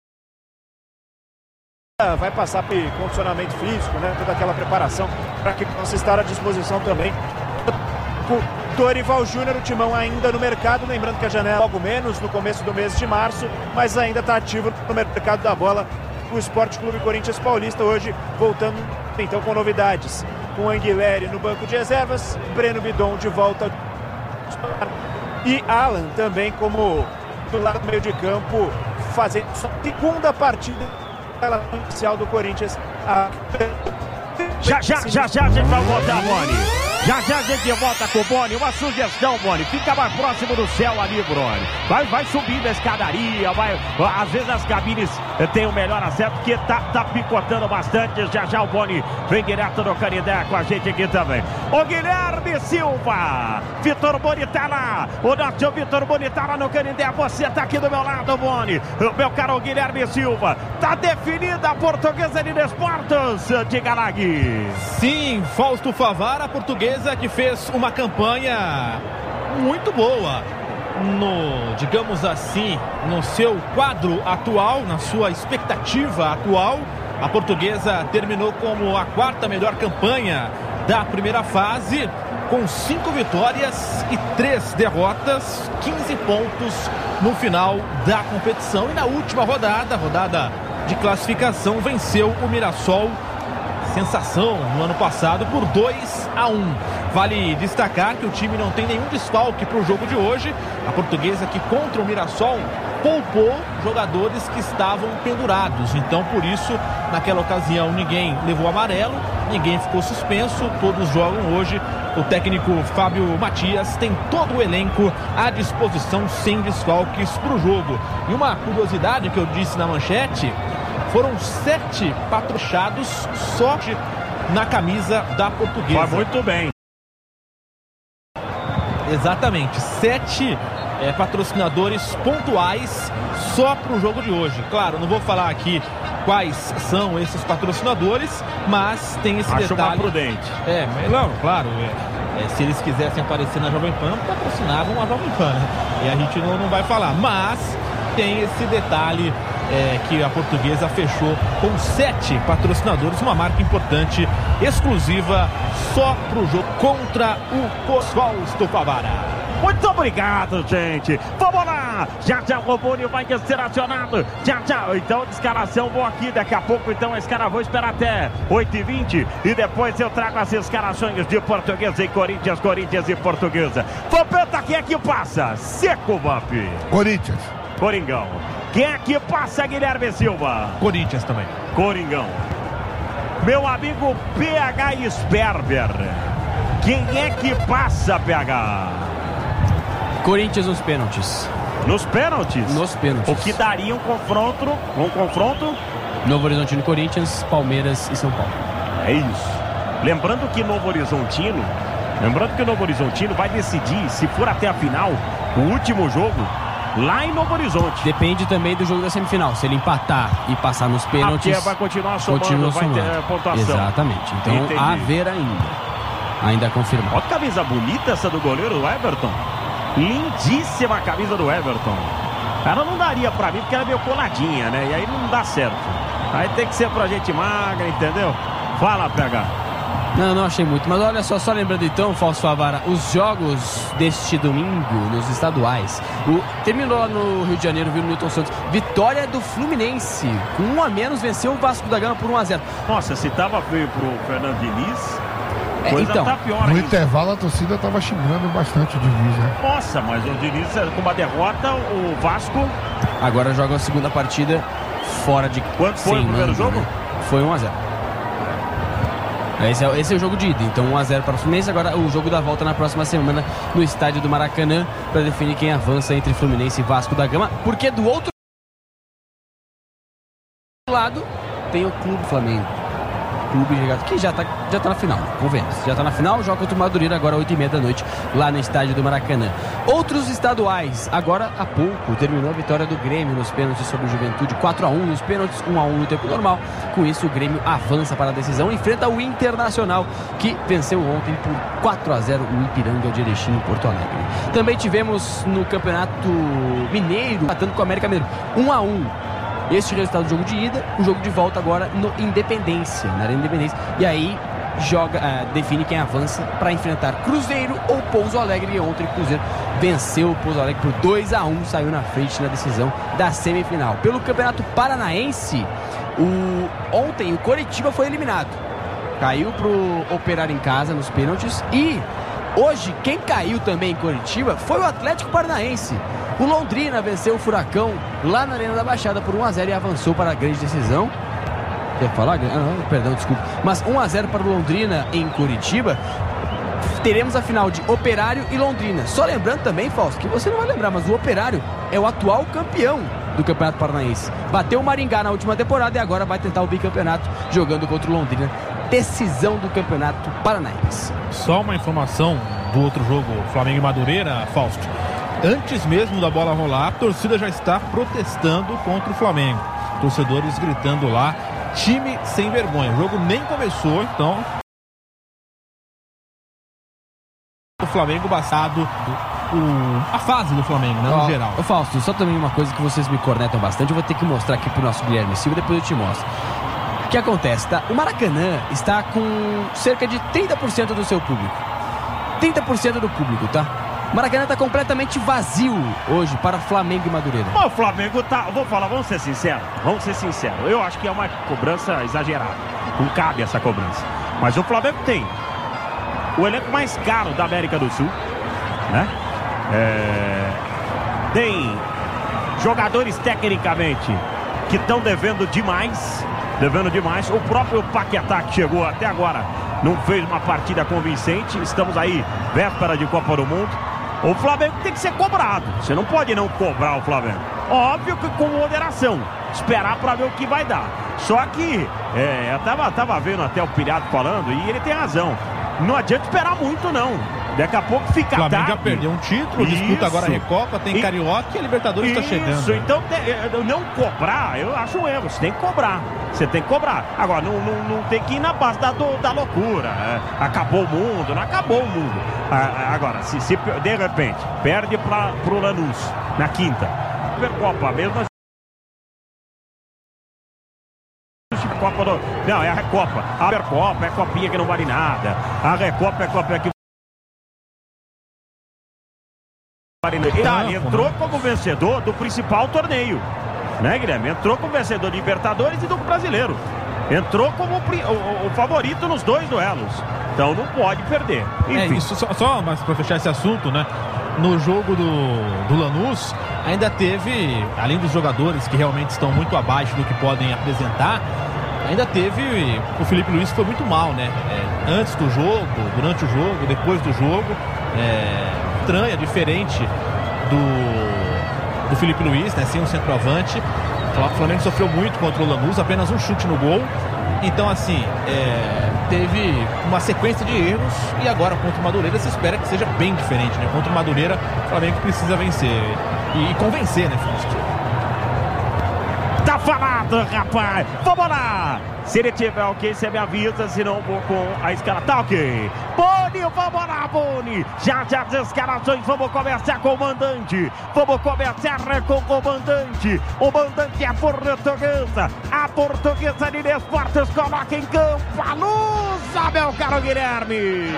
vai passar por condicionamento físico, né? Toda aquela preparação para que possa estar à disposição também. Dorival Júnior, o Timão ainda no mercado, lembrando que a janela logo menos no começo do mês de março, mas ainda está ativo no mercado da bola o Esporte Clube Corinthians Paulista, hoje voltando então com novidades, com Anguilhéry no banco de reservas, Breno Bidon de volta e Alan também como do lado do meio de campo, fazendo sua segunda partida pela inicial do Corinthians. A... Já, já, já, já a gente vai voltar, Boni. Já já a gente volta com o Boni. Uma sugestão, Boni. Fica mais próximo do céu ali, Boni. Vai, vai subindo a escadaria, vai. Às vezes as cabines têm o melhor acesso, porque tá, tá picotando bastante. Já já o Boni vem direto no Canindé com a gente aqui também. O Guilherme Silva. Vitor Boni tá lá. O nosso Vitor Boni tá lá no Canindé. Você tá aqui do meu lado, Boni. Meu caro Guilherme Silva. Tá definida a Portuguesa de Desportos. Diga lá, Gui. Sim, Fausto Favara, a Portuguesa que fez uma campanha muito boa no, digamos assim, no seu quadro atual, na sua expectativa atual. A Portuguesa terminou como a quarta melhor campanha da primeira fase, com cinco vitórias e três derrotas, quinze pontos no final da competição. E na última rodada, rodada de classificação, venceu o Mirassol, sensação no ano passado, por dois a um. Vale destacar que o time não tem nenhum desfalque para o jogo de hoje. A Portuguesa, que contra o Mirassol poupou jogadores que estavam pendurados, então por isso naquela ocasião ninguém levou amarelo, ninguém ficou suspenso, todos jogam hoje. O técnico Fábio Matias tem todo o elenco à disposição sem desfalques para o jogo. E uma curiosidade que eu disse na manchete: foram sete patrocinados só na camisa da Portuguesa. Vai muito bem. Exatamente, sete é, patrocinadores pontuais só para o jogo de hoje. Claro, não vou falar aqui quais são esses patrocinadores, mas tem esse Acho detalhe. mais prudente. É, não, claro, é, é, se eles quisessem aparecer na Jovem Pan, patrocinavam a Jovem Pan, né? E a gente não, não vai falar, mas tem esse detalhe é, que a Portuguesa fechou com sete patrocinadores, uma marca importante, exclusiva só para o jogo contra o Fausto Favara. Muito obrigado, gente. Vamos lá. Já já o Boni vai ser acionado. Já já. Então, escalação vou aqui. Daqui a pouco, então, a escala vou esperar até oito e vinte. E depois eu trago as escalações de Portuguesa e Corinthians, Corinthians e Portuguesa. Vampeta, quem é que passa? Seco, Vamp. Corinthians. Coringão. Quem é que passa, Guilherme Silva? Corinthians também. Coringão. Meu amigo P H Sperber. Quem é que passa, P H? Corinthians nos pênaltis. Nos pênaltis? Nos pênaltis. O que daria um confronto, um confronto? Novo Horizontino, Corinthians, Palmeiras e São Paulo. É isso. Lembrando que Novo Horizontino, lembrando que o Novo Horizontino vai decidir, se for até a final, o último jogo, lá em Novo Horizonte. Depende também do jogo da semifinal. Se ele empatar e passar nos pênaltis, a vai continuar somando, continua vai somando. ter pontuação. Exatamente. Então, Entendi. a ver ainda. Ainda confirmado. Olha a camisa bonita essa do goleiro Everton. Lindíssima a camisa do Everton. Ela não daria pra mim porque ela é meio coladinha, né? E aí não dá certo. Aí tem que ser pra gente magra, entendeu? Fala, P H. Não, não achei muito. Mas olha só, só lembrando então, Fausto Favara, os jogos deste domingo nos estaduais. O, terminou lá no Rio de Janeiro, viu, no Newton Santos. Vitória do Fluminense. Com um a menos, venceu o Vasco da Gama por um a zero. Nossa, se tava feio pro Fernando Diniz, é, coisa então, tá pior no ainda. intervalo a torcida tava xingando bastante o Diniz, né? Nossa, mas o Diniz com uma derrota, o Vasco... Agora joga a segunda partida fora de... Quanto foi o primeiro jogo? Né? Foi um a zero. Esse é, esse é o jogo de ida, então um a zero para o Fluminense. Agora o jogo da volta na próxima semana no estádio do Maracanã para definir quem avança entre Fluminense e Vasco da Gama, porque do outro lado tem o Clube Flamengo, Clube Regata, que já tá, já tá na final, convenhamos, já tá na final, joga contra o Madureira agora oito e meia da noite lá no estádio do Maracanã. Outros estaduais, agora há pouco terminou a vitória do Grêmio nos pênaltis sobre o Juventude, quatro a um nos pênaltis, um a um no tempo normal. Com isso o Grêmio avança para a decisão, enfrenta o Internacional, que venceu ontem por quatro a zero o Ipiranga de Erechim em Porto Alegre. Também tivemos no Campeonato Mineiro, batendo com o América Mineiro, um a um. Este resultado do jogo de ida, o jogo de volta agora no Independência, na Arena Independência. E aí joga, uh, define quem avança para enfrentar Cruzeiro ou Pouso Alegre. E ontem o Cruzeiro venceu o Pouso Alegre por dois a um, saiu na frente na decisão da semifinal. Pelo Campeonato Paranaense, o... ontem o Coritiba foi eliminado. Caiu pro Operário em casa nos pênaltis. E hoje quem caiu também em Coritiba foi o Atlético Paranaense. O Londrina venceu o Furacão lá na Arena da Baixada por um a zero e avançou para a grande decisão. Quer falar? Ah, não, perdão, desculpa. Mas um a zero para o Londrina em Curitiba. Teremos a final de Operário e Londrina. Só lembrando também, Fausto, que você não vai lembrar, mas o Operário é o atual campeão do Campeonato Paranaense. Bateu o Maringá na última temporada e agora vai tentar o bicampeonato jogando contra o Londrina. Decisão do Campeonato Paranaense. Só uma informação do outro jogo, Flamengo e Madureira, Fausto. Antes mesmo da bola rolar, a torcida já está protestando contra o Flamengo. Torcedores gritando lá, time sem vergonha. O jogo nem começou, então o Flamengo bastado, o, a fase do Flamengo, né, no oh, geral. Ô Fausto, só também uma coisa que vocês me cornetam bastante, eu vou ter que mostrar aqui pro nosso Guilherme Silva, depois eu te mostro. O que acontece, tá? O Maracanã está com cerca de trinta por cento do seu público. trinta por cento do público, tá? O Maracanã está completamente vazio hoje para Flamengo e Madureira. Mas o Flamengo tá... Vou falar, vamos ser sinceros. Vamos ser sinceros. Eu acho que é uma cobrança exagerada. Não cabe essa cobrança. Mas o Flamengo tem o elenco mais caro da América do Sul, né? É... Tem jogadores tecnicamente que estão devendo demais. Devendo demais. O próprio Paquetá, que chegou até agora, não fez uma partida convincente. Estamos aí, véspera de Copa do Mundo. O Flamengo tem que ser cobrado. Você não pode não cobrar o Flamengo. Óbvio que com moderação. Esperar para ver o que vai dar. Só que, é, eu tava, tava vendo até o Pirado falando, e ele tem razão. Não adianta esperar muito, não. Daqui a pouco fica tarde. O Flamengo já perdeu um título, Isso. disputa agora a Recopa, tem e... Carioca e a Libertadores está chegando. Isso, então não cobrar, eu acho um erro. Você tem que cobrar. Você tem que cobrar. Agora, não, não, não tem que ir na base da, do, da loucura. É, acabou o mundo, não acabou o mundo. Ah, agora, se, se de repente perde para o Lanús na quinta, Supercopa mesmo. Copa do... Não, é a Recopa. A Recopa é copinha que não vale nada. A Recopa é copinha que Itália entrou como vencedor do principal torneio, né, Guilherme? Entrou como vencedor de Libertadores e do Brasileiro. Entrou como o, o, o favorito nos dois duelos. Então não pode perder. Enfim. É isso, só, só mas para fechar esse assunto, né? No jogo do, do Lanús, ainda teve, além dos jogadores que realmente estão muito abaixo do que podem apresentar, ainda teve o Felipe Luiz, que foi muito mal, né? É, antes do jogo, durante o jogo, depois do jogo. É, estranha, diferente do, do Felipe Luiz, né? Sem um centroavante. O Flamengo sofreu muito contra o Lanús, apenas um chute no gol. Então, assim, é, teve uma sequência de erros e agora contra o Madureira se espera que seja bem diferente, né? Contra o Madureira, o Flamengo precisa vencer. e convencer, né, Fausto? Tá falado, rapaz. Vamos lá. Se ele tiver ok, você me avisa, senão vou com a escala. Tá ok. Boni, vamos lá, Boni. Já, já as escalações, vamos começar com o mandante. Vamos começar com o comandante. O mandante é a portuguesa. A portuguesa de Desportos coloca em campo a luz, meu caro Guilherme.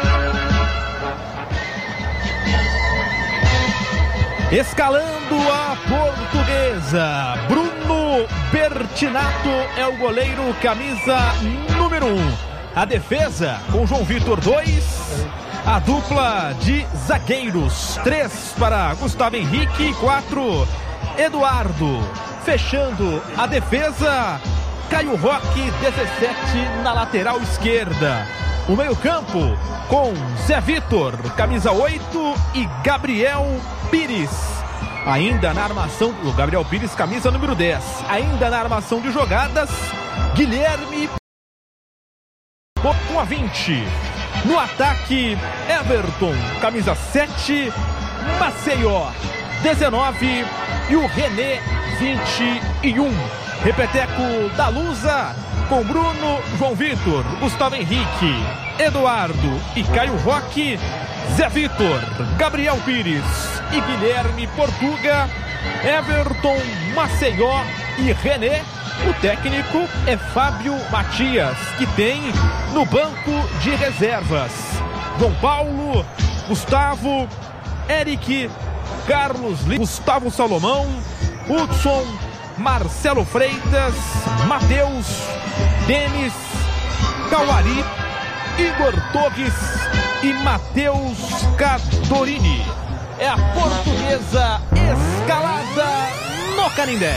Escalando a portuguesa, Bruno Bertinato é o goleiro, camisa número um. A defesa com João Vitor, dois. A dupla de zagueiros, três para Gustavo Henrique, quatro. Eduardo. Fechando a defesa, Caio Roque, dezessete na lateral esquerda. O meio-campo com Zé Vitor, camisa oito, e Gabriel Pires. Ainda na armação, o Gabriel Pires, camisa número dez. Ainda na armação de jogadas, Guilherme com a vinte. No ataque, Everton, camisa sete, Maceió, dezenove, e o René, vinte e um. Repeteco da Lusa com Bruno, João Vitor, Gustavo Henrique, Eduardo e Caio Roque, Zé Vitor, Gabriel Pires e Guilherme Portuga, Everton, Maceió e René. O técnico é Fábio Matias, que tem no banco de reservas João Paulo, Gustavo, Eric, Carlos Lima, Gustavo Salomão, Hudson, Marcelo Freitas, Matheus, Denis, Cauari, Igor Torres e Matheus Cadorini. É a portuguesa escalada no Canindé.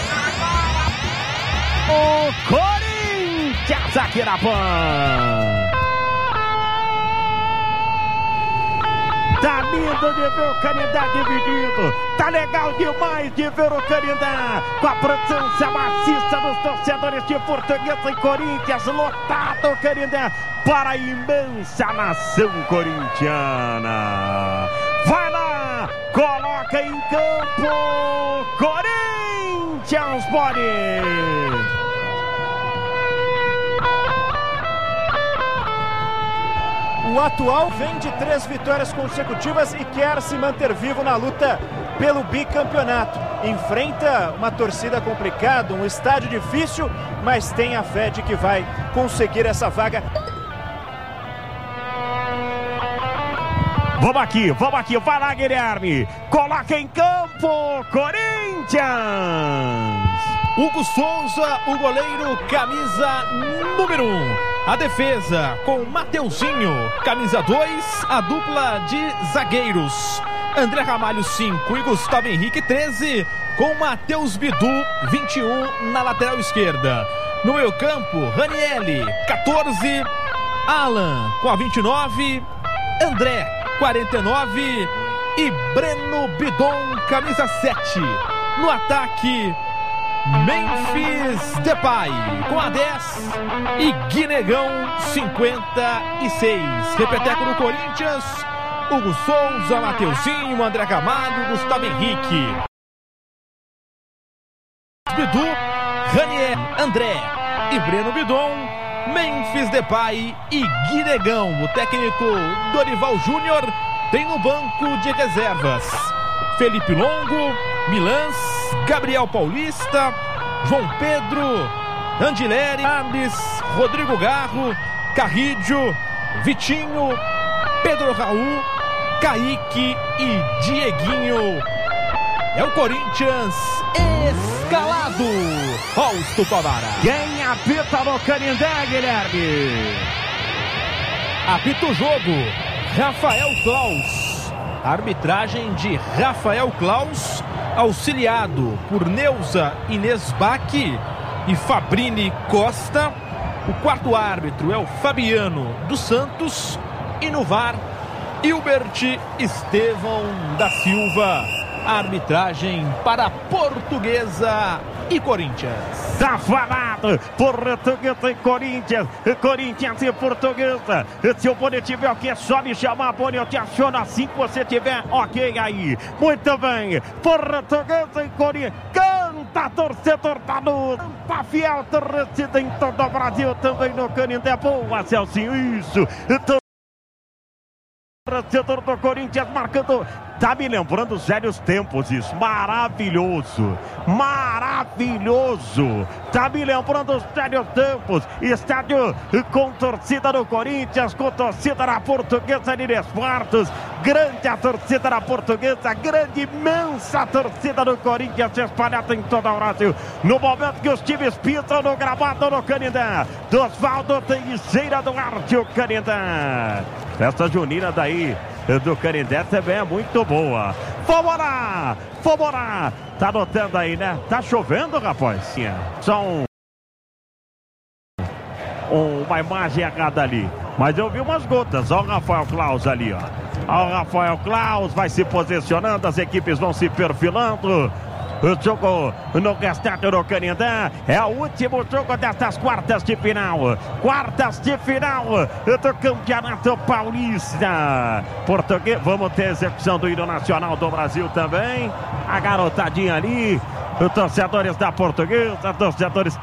O Corinthians aqui na Pan. Tá lindo de ver o Canindé dividido. Tá legal demais de ver o Canindé com a presença maciça dos torcedores de Portuguesa e Corinthians. Lotado o Canindé para a imensa nação corintiana. Vai lá, coloca em campo Corinthians, Boni. O atual vem de três vitórias consecutivas e quer se manter vivo na luta pelo bicampeonato. Enfrenta uma torcida complicada, um estádio difícil, mas tem a fé de que vai conseguir essa vaga. Vamos aqui, vamos aqui, vai lá, Guilherme. Coloca em campo Corinthians. Hugo Souza, o goleiro, camisa número um. A defesa com Mateuzinho, camisa dois. A dupla de zagueiros, André Ramalho, cinco, e Gustavo Henrique, treze, com Matheus Bidu, vinte e um, na lateral esquerda. No meio campo, Ranielli, quatorze, Alan com a vinte e nove, André, quarenta e nove, e Breno Bidon, camisa sete. No ataque, Memphis Depay com a dez e Guinegão, cinquenta e seis. Repeteco do Corinthians, Hugo Souza, Mateuzinho, André Camargo, Gustavo Henrique, Bidu, Ranier, André e Breno Bidon, Memphis Depay e Guinegão. O técnico Dorival Júnior tem no banco de reservas Felipe Longo, Milans, Gabriel Paulista, João Pedro, Andileri, Arles, Rodrigo Garro, Carrídio, Vitinho, Pedro Raul, Kaique e Dieguinho. É o Corinthians escalado. Fausto Pavara. Quem apita no Canindé, Guilherme? Apita o jogo Rafael Klaus. Arbitragem de Rafael Klaus, auxiliado por Neuza Inês Bach e Fabrini Costa. O quarto árbitro é o Fabiano dos Santos. E no V A R, Hilbert Estevão da Silva. A arbitragem para a Portuguesa e Corinthians. Tá falado, Portuguesa e Corinthians, Corinthians e Portuguesa. Se o Boni tiver o que é só me chamar, Boni, eu te aciono assim que você tiver ok aí. Muito bem, Portuguesa e Corinthians. Canta, torcedor da luz. Canta, fiel torcida em todo o Brasil, também no Canindé. Boa, Celcinho, isso. Torcedor do Corinthians marcando. Tá me lembrando os velhos tempos isso. Maravilhoso. Maravilhoso. Tá me lembrando os velhos tempos. Estádio com torcida do Corinthians, com torcida da Portuguesa de Desportos. Grande a torcida da Portuguesa, grande, imensa torcida do Corinthians espalhada em todo o Brasil. No momento que os times pisam no gramado no Canindé. Do Osvaldo Teixeira Duarte, o Canindé. Festa junina daí do Canindé também é muito boa. Vamos lá, vamos lá. Tá notando aí, né? Tá chovendo, rapaz? São um, uma imagem errada ali. Mas eu vi umas gotas. Olha o Rafael Claus ali, ó. Olha o Rafael Claus, vai se posicionando, as equipes vão se perfilando. O jogo no restante do Canindé é o último jogo dessas quartas de final. Quartas de final do Campeonato Paulista. Português, vamos ter execução do hino nacional do Brasil também. A garotadinha ali, os torcedores da Portuguesa, torcedores.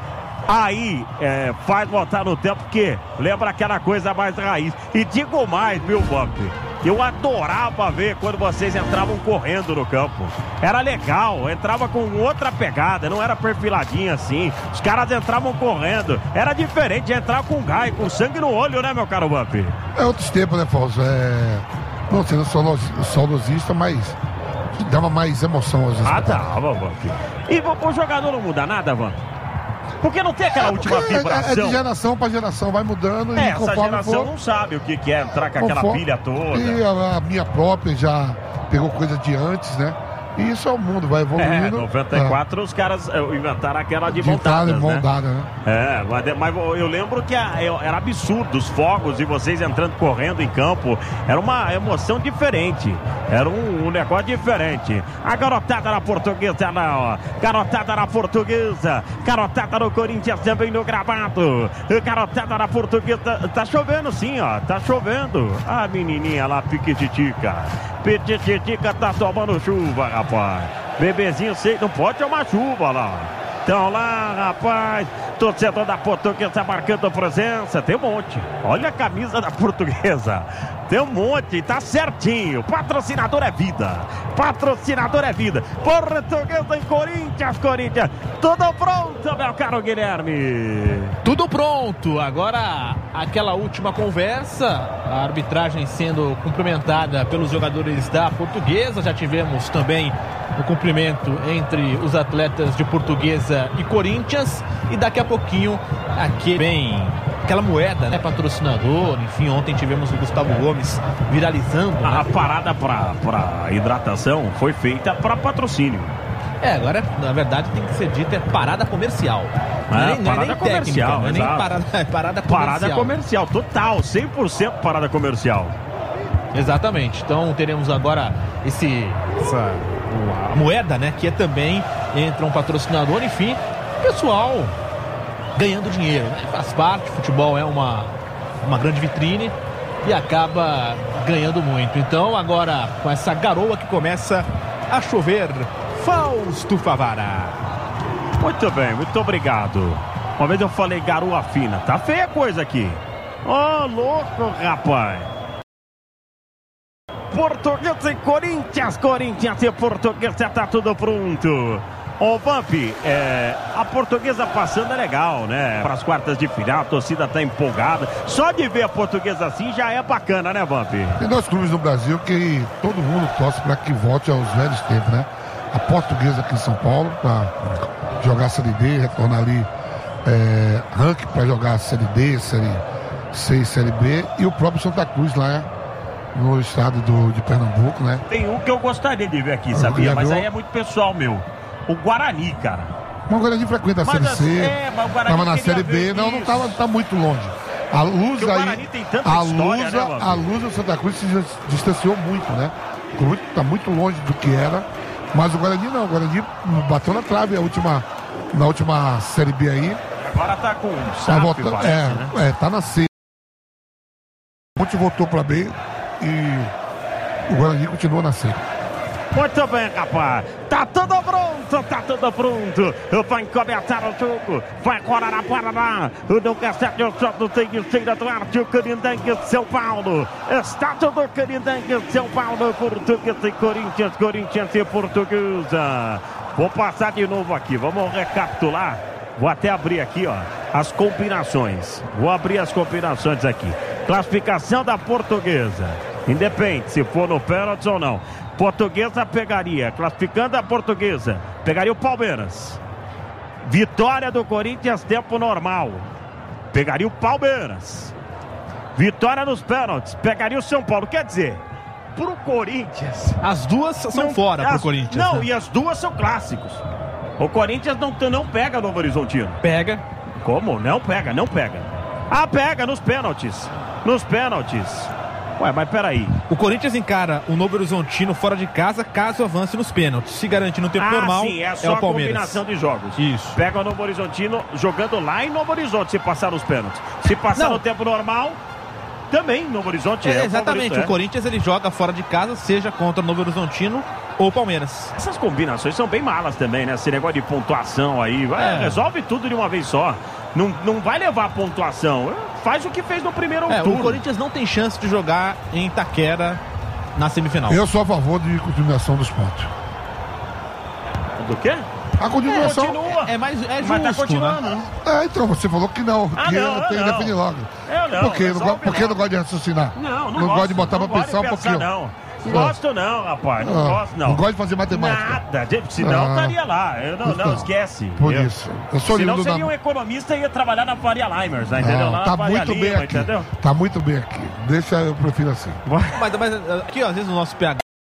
Aí é, faz voltar no tempo que lembra aquela coisa mais raiz. E digo mais, meu Bob, eu adorava ver quando vocês entravam correndo no campo. Era legal, entrava com outra pegada, não era perfiladinho assim. Os caras entravam correndo, era diferente, entrava com gás, com sangue no olho, né, meu caro Buff? É outros tempos, né, Fausto? É... Não sendo saudosista, mas dava mais emoção às vezes. Ah, dava, Buff. E o jogador não muda nada, Van? Porque não tem aquela é, última vibração. É de geração para geração, vai mudando. É, e essa geração for, não sabe o que, que é entrar com aquela conforme, pilha toda. E a, a minha própria já pegou coisa de antes, né? E isso é o mundo, vai evoluindo. É, noventa e quatro é. Os caras inventaram aquela de, de montadas, né? Montada, né? É, mas, mas eu lembro que era absurdo os fogos e vocês entrando correndo em campo. Era uma emoção diferente. Era um, um negócio diferente. A garotada na Portuguesa lá, ó. Garotada na Portuguesa. Garotada no Corinthians também no gramado. Garotada na Portuguesa. Tá chovendo sim, ó. Tá chovendo. A menininha lá, Piquititica. Piquititica tá tomando chuva, rapaz. Bebezinho, sei, não pode tomar chuva lá. Então lá, rapaz, torcedor da Portuguesa marcando presença. Tem um monte. Olha a camisa da Portuguesa. Tem um monte, tá certinho. Patrocinador é vida. Patrocinador é vida. Portuguesa em Corinthians, Corinthians. Tudo pronto, meu caro Guilherme. Tudo pronto. Agora, aquela última conversa. A arbitragem sendo cumprimentada pelos jogadores da Portuguesa. Já tivemos também o cumprimento entre os atletas de Portuguesa e Corinthians. E daqui a pouquinho, aqui bem... aquela moeda, né, patrocinador, enfim, ontem tivemos o Gustavo Gomes viralizando. A, né? a parada para hidratação foi feita para patrocínio. É, agora, na verdade, tem que ser dito, é parada comercial. Não é, nem, não parada é nem comercial, técnica, não é nem parada, é parada comercial. Parada comercial, total, cem por cento parada comercial. Exatamente, então teremos agora esse, essa a moeda, né, que é também entra um patrocinador, enfim, pessoal ganhando dinheiro, né? Faz parte, futebol é uma, uma grande vitrine e acaba ganhando muito. Então agora com essa garoa que começa a chover, Fausto Favara. Muito bem, muito obrigado. Uma vez eu falei garoa fina, tá feia a coisa aqui. Ô, oh, louco, rapaz. Portuguesa e Corinthians, Corinthians e Portuguesa, tá tudo pronto. Ô, Vamp, é, a Portuguesa passando é legal, né? Para as quartas de final, a torcida tá empolgada. Só de ver a Portuguesa assim já é bacana, né, Vamp? Tem dois clubes no Brasil que todo mundo torce para que volte aos velhos tempos, né? A Portuguesa aqui em São Paulo, para jogar a Série D, retornar ali é, ranking para jogar a Série D, Série C e Série B. E o próprio Santa Cruz lá no estado do, de Pernambuco, né? Tem um que eu gostaria de ver aqui, sabia? Mas aí é muito pessoal meu. O Guarani, cara. Mas o Guarani frequenta a Série C. É, mas o Guarani tava na Série B, não, não tava, tá muito longe. A luz aí. O Guarani tem tanta a história, luz, né, a luz do Santa Cruz se distanciou muito, né? Tá muito longe do que era. Mas o Guarani não, o Guarani bateu na trave a última, na última Série B aí. Agora tá com Tá S A F, voltando, parece, é, né? é, tá na C. O Monte voltou pra B e o Guarani continua na C. Muito bem, rapaz. Tá tudo pronto, tá tudo pronto. Vai começar o jogo. Vai correr a Paraná. O não recebe o shot do Teixeira Duarte. O Canindé de São Paulo. Estádio do Canindé de São Paulo. Português e Corinthians. Corinthians e Portuguesa. Vou passar de novo aqui. Vamos recapitular. Vou até abrir aqui, ó, as combinações. Vou abrir as combinações aqui. Classificação da Portuguesa. Independe se for no pênalti ou não. Portuguesa pegaria, classificando a Portuguesa, pegaria o Palmeiras. Vitória do Corinthians, tempo normal. Pegaria o Palmeiras. Vitória nos pênaltis, pegaria o São Paulo. Quer dizer, pro Corinthians... As duas são não, fora as, pro Corinthians. Não, né? E as duas são clássicos. O Corinthians não, não pega Novo Horizontino. Pega. Como? Não pega, não pega. Ah, pega nos pênaltis. Nos pênaltis. Ué, mas peraí. O Corinthians encara o Novo Horizontino fora de casa caso avance nos pênaltis. Se garantir no tempo ah, normal, sim, é só é o a Palmeiras. combinação de jogos. Isso. Pega o Novo Horizontino jogando lá em Novo Horizonte, se passar nos pênaltis. Se passar Não. no tempo normal, também Novo Horizonte É, é, exatamente. o, o Corinthians ele joga fora de casa, seja contra o Novo Horizontino ou Palmeiras. Essas combinações são bem malas também, né? Esse negócio de pontuação aí. Vai, É. Resolve tudo de uma vez só. Não, não vai levar a pontuação. Faz o que fez no primeiro É, turno. o Corinthians não tem chance de jogar em Itaquera na semifinal. Eu sou a favor de continuação dos pontos. Do quê? A continuação. É, continua. É, mais, é justo, Mas tá continuando, né? né? É, então, você falou que não, Ah, que não, eu tem que não. definir logo. Eu não, Por quê? Não, resolve go- por que logo. não gosta de raciocinar? Não, não, Não gosto, gosta de botar não pra gosto pensar de um pouquinho. Não. Gosto não, rapaz. Não Ah, gosto não. Não gosta de fazer matemática. Nada. de- Senão Ah. estaria lá. Eu não, não, Então, esquece. Por Eu- isso. Eu sou Senão livre seria da... um economista e ia trabalhar na Faria Limers, né, entendeu? Não, Lá na tá Faria muito bem Lima, aqui. entendeu? Tá muito bem aqui. Deixa, eu prefiro assim. Mas, mas aqui, ó, às vezes o nosso P H.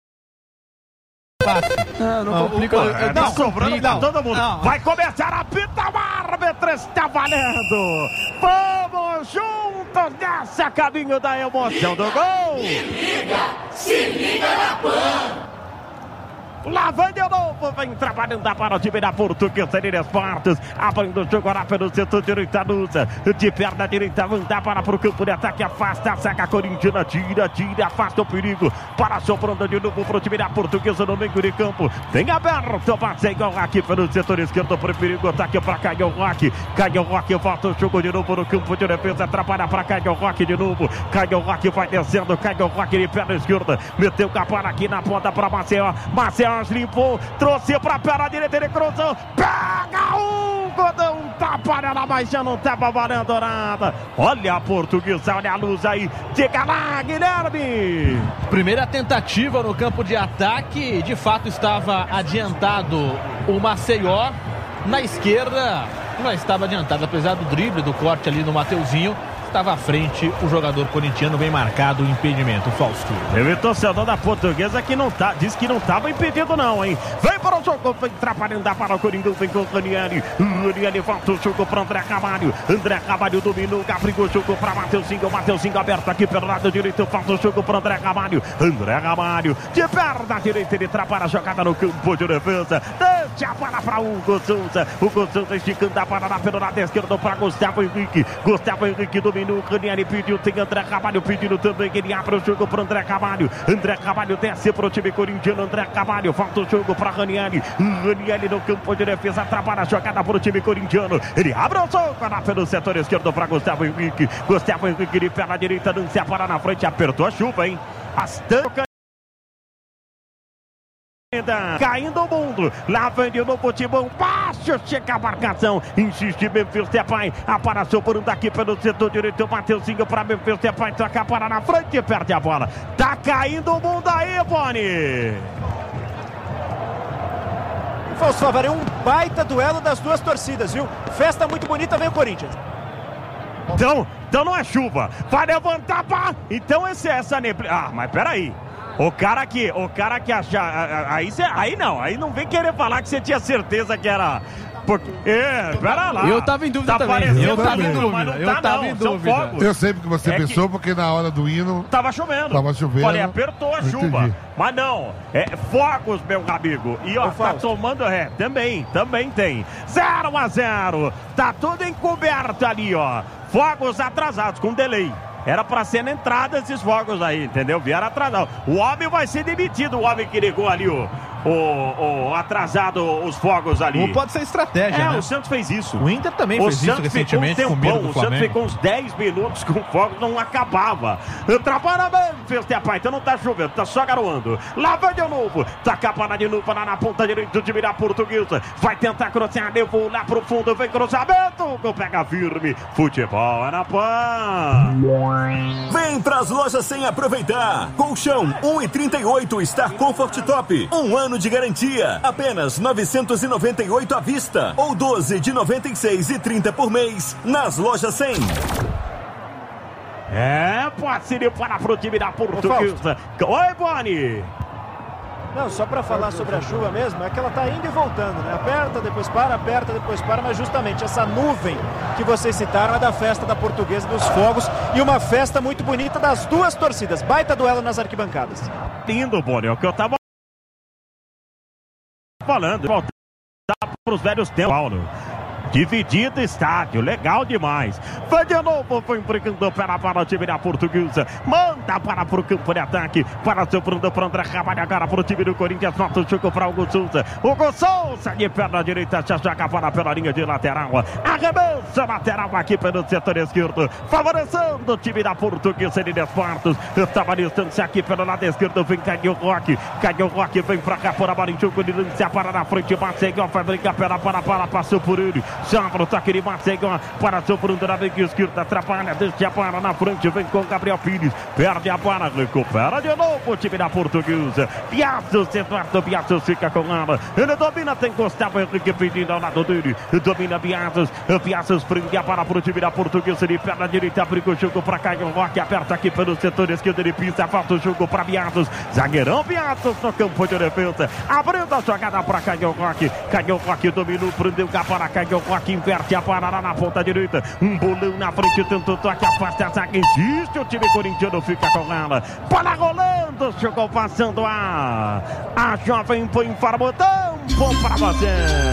Não, não Ah, complica. o- eu- eu- Tá não sobrando complica. pra todo mundo. Não. Vai começar a pita, o árbitro está valendo. Vamos juntos nessa caminho da emoção do gol. Se liga na Pan! Lá vem de novo, vem trabalhando para o time da Portuguesa de Esportes, abrindo o jogo lá pelo setor direito, Nusa, de perna direita, mandar para pro campo de ataque, afasta a saca corintiana, tira, tira, afasta o perigo, para sobrando de novo pro time da Portuguesa no meio de campo, tem aberto, passeio aqui pelo setor esquerdo, pro perigo, ataque para Caio Roque, Caio Roque volta o jogo de novo no campo de defesa, atrapalha para Caio Roque de novo, Caio Roque vai descendo, Caio Roque de perna esquerda, meteu o capara aqui na ponta para Maceió, Maceió limpou, trouxe pra perna direita, ele cruzou, pega um, deu um tapa nela, mas já não tava valendo nada. Olha a Portuguesa, olha a luz aí, diga lá, Guilherme. Primeira tentativa no campo de ataque, de fato estava adiantado o Maceió, na esquerda não estava adiantado, apesar do drible, do corte ali no Mateuzinho, estava à frente o jogador corintiano, bem marcado o impedimento, Fausto. Teve torcedor da Portuguesa que não tá, disse que não estava impedido não, hein? Vem para o jogo, vem trabalhando para o Coringão, vem com o Ranieri. Ranieri volta o jogo para André Cavalho. André Cavalho dominou, abriu o jogo para Mateuzinho. Mateuzinho aberto aqui pelo lado direito, volta o jogo para André Cavalho. André Cavalho, de perna direita, ele atrapalha a jogada no campo de defesa. Deixa a bola para o Hugo Souza. O Hugo Souza esticando a bola lá pelo lado esquerdo para Gustavo Henrique. Gustavo Henrique dominou. O Ranieri pediu, tem André Cavalho pedindo também que ele abra o jogo para André Cavalho. André Cavalho desce para o time corintiano. André Cavalho volta o jogo para Ranieri. Ranieri no campo de defesa, atrapalha a jogada para o time corintiano. Ele abre o jogo lá pelo setor esquerdo para Gustavo Henrique. Gustavo Henrique de pé na direita, não se apara na frente, apertou a chuva, hein? As tancas. Caindo o mundo, lá vem de novo o Timão, baixo, chega a marcação, insiste Memphis Depay, aparaçou por um daqui pelo setor direito, Mateuzinho para Memphis Depay, toca a bola na frente e perde a bola, tá caindo o mundo aí, Boni! Fausto Favari, um baita duelo das duas torcidas, viu? Festa muito bonita, vem o Corinthians. Então, então não é chuva, vai levantar, pá! Então esse, essa neblina, ah, mas peraí. O cara que, o cara que achar, aí, cê, aí não, aí não vem querer falar que você tinha certeza que era Porque, é, pera lá. Eu tava em dúvida tá também. Parecendo Eu tava que em não, dúvida. mas não Eu tá, tava não. em São dúvida. fogos. Eu sei porque você É que- pensou, porque na hora do hino... Tava chovendo. Tava chovendo. Falei, apertou a Eu chuva. entendi. Mas não, é fogos, meu amigo. E ó, Ô, tá Fausto. tomando ré. Também, também tem. zero a zero. Tá tudo encoberto ali, ó. Fogos atrasados, com delay. Era pra ser na entrada esses fogos aí, entendeu? Vieram atrasados. O homem vai ser demitido, o homem que ligou ali, o, o, o atrasado, os fogos ali. Ou pode ser estratégia, É, né? o Santos fez isso. O Inter também O fez isso Santos ficou um recentemente com o tempão, medo do o Santos Flamengo. ficou uns dez minutos com fogo, não acabava. Atrapalha bem, fez pai, então não tá chovendo, tá só garoando. Lá vai de novo, tá capada de novo lá na ponta direita de virar portuguesa. Vai tentar cruzar, levou lá pro fundo, vem cruzamento, gol pega firme. Futebol é na Pan. Vem pras lojas sem aproveitar. Colchão um e trinta e oito Star Comfort Top. Um ano de garantia. Apenas novecentos e noventa e oito à vista. Ou doze de noventa e seis e trinta por mês. Nas lojas cem. É, Pacílio para pro time da portuguesa. Oi, Boni. Não, só para falar sobre a chuva mesmo, é que ela tá indo e voltando, né? Aperta, depois para, aperta, depois para, mas justamente essa nuvem que vocês citaram é da festa da Portuguesa dos Fogos e uma festa muito bonita das duas torcidas. Baita duelo nas arquibancadas. Lindo, Boni, é o que eu tava falando. Voltar pros velhos tempos, Paulo. Dividido estádio, legal demais. Vai de novo, foi empregando para, para o time da Portuguesa. Manda para pro campo de ataque. Para seu Bruno para André Ramalho. Agora pro time do Corinthians. Nota o Chico para o Hugo Souza. Hugo Souza de perna direita. Já joga para pela linha de lateral. Arremessa lateral aqui pelo setor esquerdo. Favorecendo o time da Portuguesa de Desportos. Estava na distância aqui pelo lado esquerdo. Vem Caio Roque. Caio Roque vem para cá por a bola em jogo de lança para na frente. Maceió vai brincar pela para para. Passou por ele. Chama o toque de Maceió para seu Bruno na linha esquerda. Atrapalha, deixa a bola na frente. Vem com Gabriel Pires. Perde a bola, recupera de novo o time da Portuguesa. Piaços, Eduardo Piaços fica com ela. Ele domina, tem Gustavo Henrique pedindo ao lado dele. Domina Piaços. Piaços prende a bola para o time da Portuguesa. De perna direita, abriga o jogo para Caio Roque. Aperta aqui pelo setor esquerdo. Ele pisa, falta o jogo para Piaços. Zagueirão Piaços no campo de defesa. Abrindo a jogada para Caio Roque. Caio Roque dominou, prendeu cá para Caio Roque. Inverte a parada na ponta direita. Um bolão na frente, tentou toque, afasta a zaga. Insiste, o time corintiano fica com ela. Bola rolando, chegou passando a. A Jovem Pan informou. Tão bom para você.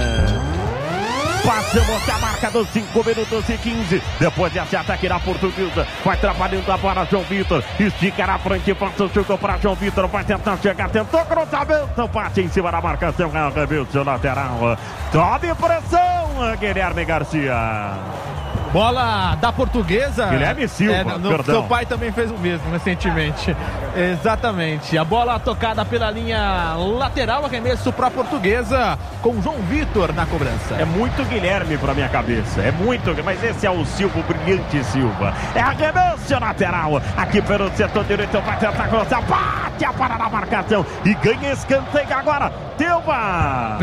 Passamos a marca dos cinco minutos e quinze. Depois desse ataque da Portuguesa. Vai trabalhando a bola, João Vitor. Estica na frente, passa o jogo para João Vitor. Vai tentar chegar, tentou cruzamento. Bate em cima da marcação. Arremesso lateral. Tome pressão, Guilherme Garcia. Bola da Portuguesa. Guilherme Silva, é, no, perdão. Seu pai também fez o mesmo recentemente. Exatamente. A bola tocada pela linha lateral, arremesso para a Portuguesa, com João Vitor na cobrança. É muito Guilherme para minha cabeça. É muito, mas esse é o Silva, o brilhante Silva. É arremesso lateral. Aqui pelo setor direito, vai tentar cruzar. Bate a para na marcação e ganha escanteio agora. Silva.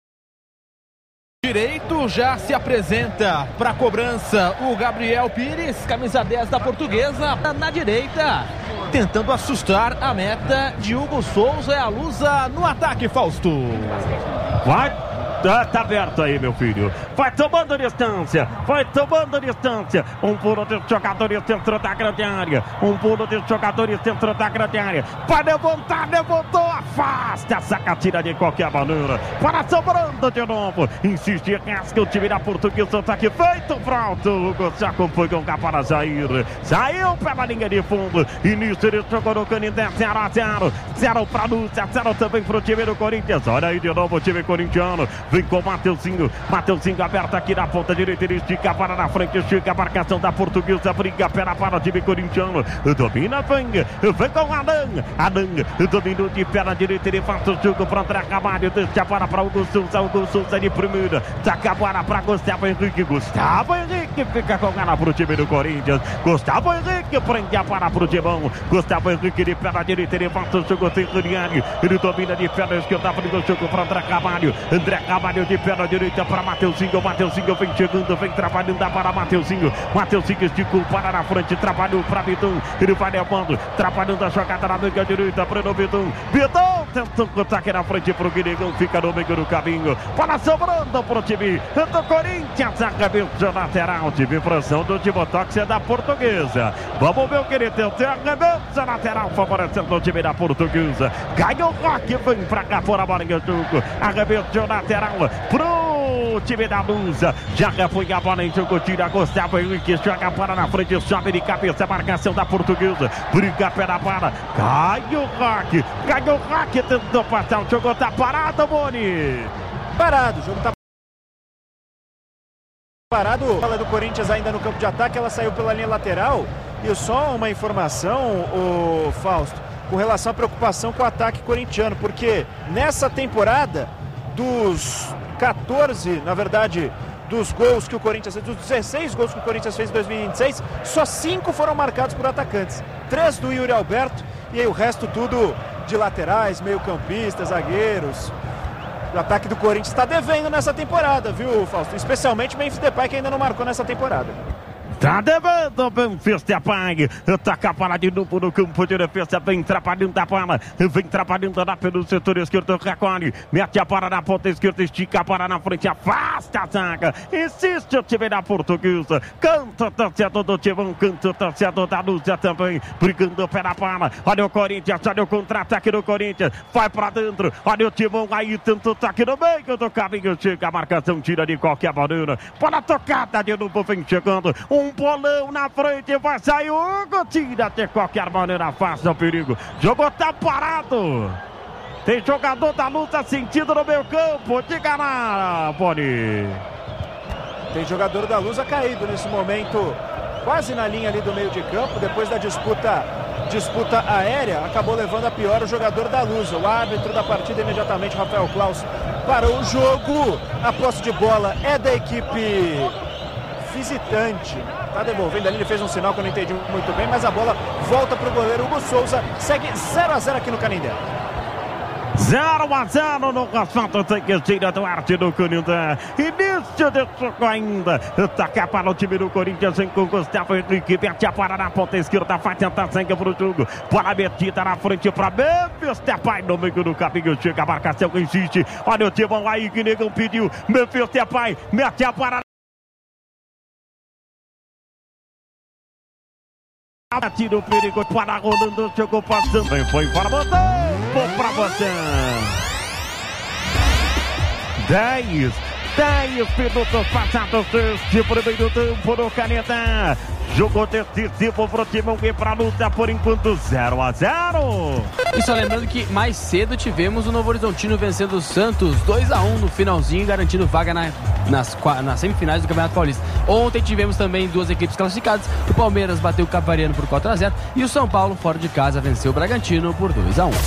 Direito já se apresenta para a cobrança o Gabriel Pires, camisa dez da Portuguesa, na direita, tentando assustar a meta de Hugo Souza. É a Lusa no ataque, Fausto. Vai, tá, tá aberto aí, meu filho. Vai tomando distância, vai tomando distância. Um pulo de jogadores dentro da grande área. Um pulo de jogadores dentro da grande área. Vai levantar, levantou, afasta essa catira de qualquer maneira. Para sobrando de novo. Insiste, rasga o time da Portuguesa. Tá aqui feito, pronto. O Hugo se acompanhou para Jair. Saiu pela linha de fundo. Início ele jogou no Canindé, zero a zero. zero para Lúcia, zero também para o time do Corinthians. Olha aí de novo o time corintiano. Vem com o Mateuzinho. Mateuzinho aberto aqui na ponta direita. Ele estica para na frente. Estica a marcação da Portuguesa. Briga pela para o time corintiano. Domina, vem. Vem com o Alan. Alan dominou de perna direita. Ele faz o jogo para André Ramalho. Deixa para para o Hugo Souza. Hugo Souza de primeira. Taca a bola para Gustavo Henrique. Gustavo Henrique. Henrique fica com ela pro time do Corinthians. Gustavo Henrique prende a para pro Timão. Gustavo Henrique de pé na direita, ele volta o jogo, tem Ranieri. Ele domina de pé na esquerda, abrindo o jogo para André Cavalho. André Cavalho de pé na direita para Mateuzinho. Mateuzinho vem chegando, vem trabalhando para Mateuzinho. Mateuzinho esticou para na frente, trabalhou para Vitor. Ele vai levando, trabalhando a jogada na meia direita para o Vitor. Vitor tentou cortar aqui na frente pro Guinegão, fica no meio do caminho. Para sobrando pro time do Corinthians, arremesso lateral, time pressão do Timotox é da Portuguesa. Vamos ver o que ele tem, tem arremesso lateral favorecendo o time da Portuguesa. Ganhou o Roque, vem pra cá fora a bola em jogo. Arremesso lateral pro time da Lusa. Já foi a bola em jogo, tira Gustavo Henrique, joga para na frente, sobe de cabeça, marcação da Portuguesa. Briga pela bola, cai o Roque, cai o Roque, tentou passar, o jogo tá parado, Boni. Parado, o jogo tá parado. A bola do Corinthians ainda no campo de ataque, ela saiu pela linha lateral. E só uma informação, o Fausto, com relação à preocupação com o ataque corintiano, porque nessa temporada, dos quatorze, na verdade, dos gols que o Corinthians fez, dos dezesseis gols que o Corinthians fez em dois mil e vinte e seis, só cinco foram marcados por atacantes. Três do Yuri Alberto e aí o resto tudo de laterais, meio-campistas, zagueiros. O ataque do Corinthians está devendo nessa temporada, viu, Fausto? Especialmente o Memphis Depay, que ainda não marcou nessa temporada. Tá devendo o Memphis Depay. Ataca a bola de novo no campo de defesa. Vem trabalhando a bola. Vem trabalhando lá pelo setor esquerdo. Recolhe. Mete a bola na ponta esquerda. Estica a bola na frente. Afasta a zaga. Insiste o time da Portuguesa. Canta o torcedor do Timão. Canta o torcedor da Lúcia também. Brigando pela bola. Olha o Corinthians. Olha o contra-ataque do Corinthians. Vai pra dentro. Olha o Timão aí. Tenta o ataque no meio do caminho. Chega a marcação. Tira de qualquer maneira. Bola tocada de novo. Vem chegando. Um Um bolão na frente, vai sair o Hugo, tira de qualquer maneira, afasta o perigo. Jogo tá parado. Tem jogador da luta sentido no meio campo, diga lá, Boni. Tem jogador da Lusa caído nesse momento, quase na linha ali do meio de campo, depois da disputa, disputa aérea, acabou levando a pior o jogador da Lusa. O árbitro da partida imediatamente, Rafael Klaus, parou o jogo. A posse de bola é da equipe visitante. Tá devolvendo ali, ele fez um sinal que eu não entendi muito bem, mas a bola volta pro goleiro Hugo Souza. Segue zero a zero aqui no Canindé. zero a zero no asfalto, tem que tirar do arte do Canindé. Início de soco ainda. Ataca para o time do Corinthians, vem com Gustavo Henrique. Mete a bola na ponta esquerda, vai tentar sangue pro jogo. Bola metida na frente para Memphis Depay no meio do caminho. Chega a marcação que insiste. Olha o Timão aí que negão pediu. Memphis Depay mete a bola. Tira o perigo, para rolando, chegou passando, foi para você, foi para você. dez, dez minutos passados deste primeiro tempo no Canindé. Jogo decisivo pro Timão e pra luta, por enquanto zero a zero. E só lembrando que mais cedo tivemos o Novo Horizontino vencendo o Santos dois a um no finalzinho, garantindo vaga na, nas, nas semifinais do Campeonato Paulista. Ontem tivemos também duas equipes classificadas. O Palmeiras bateu o Capariano por quatro a zero e o São Paulo, fora de casa, venceu o Bragantino por dois a um.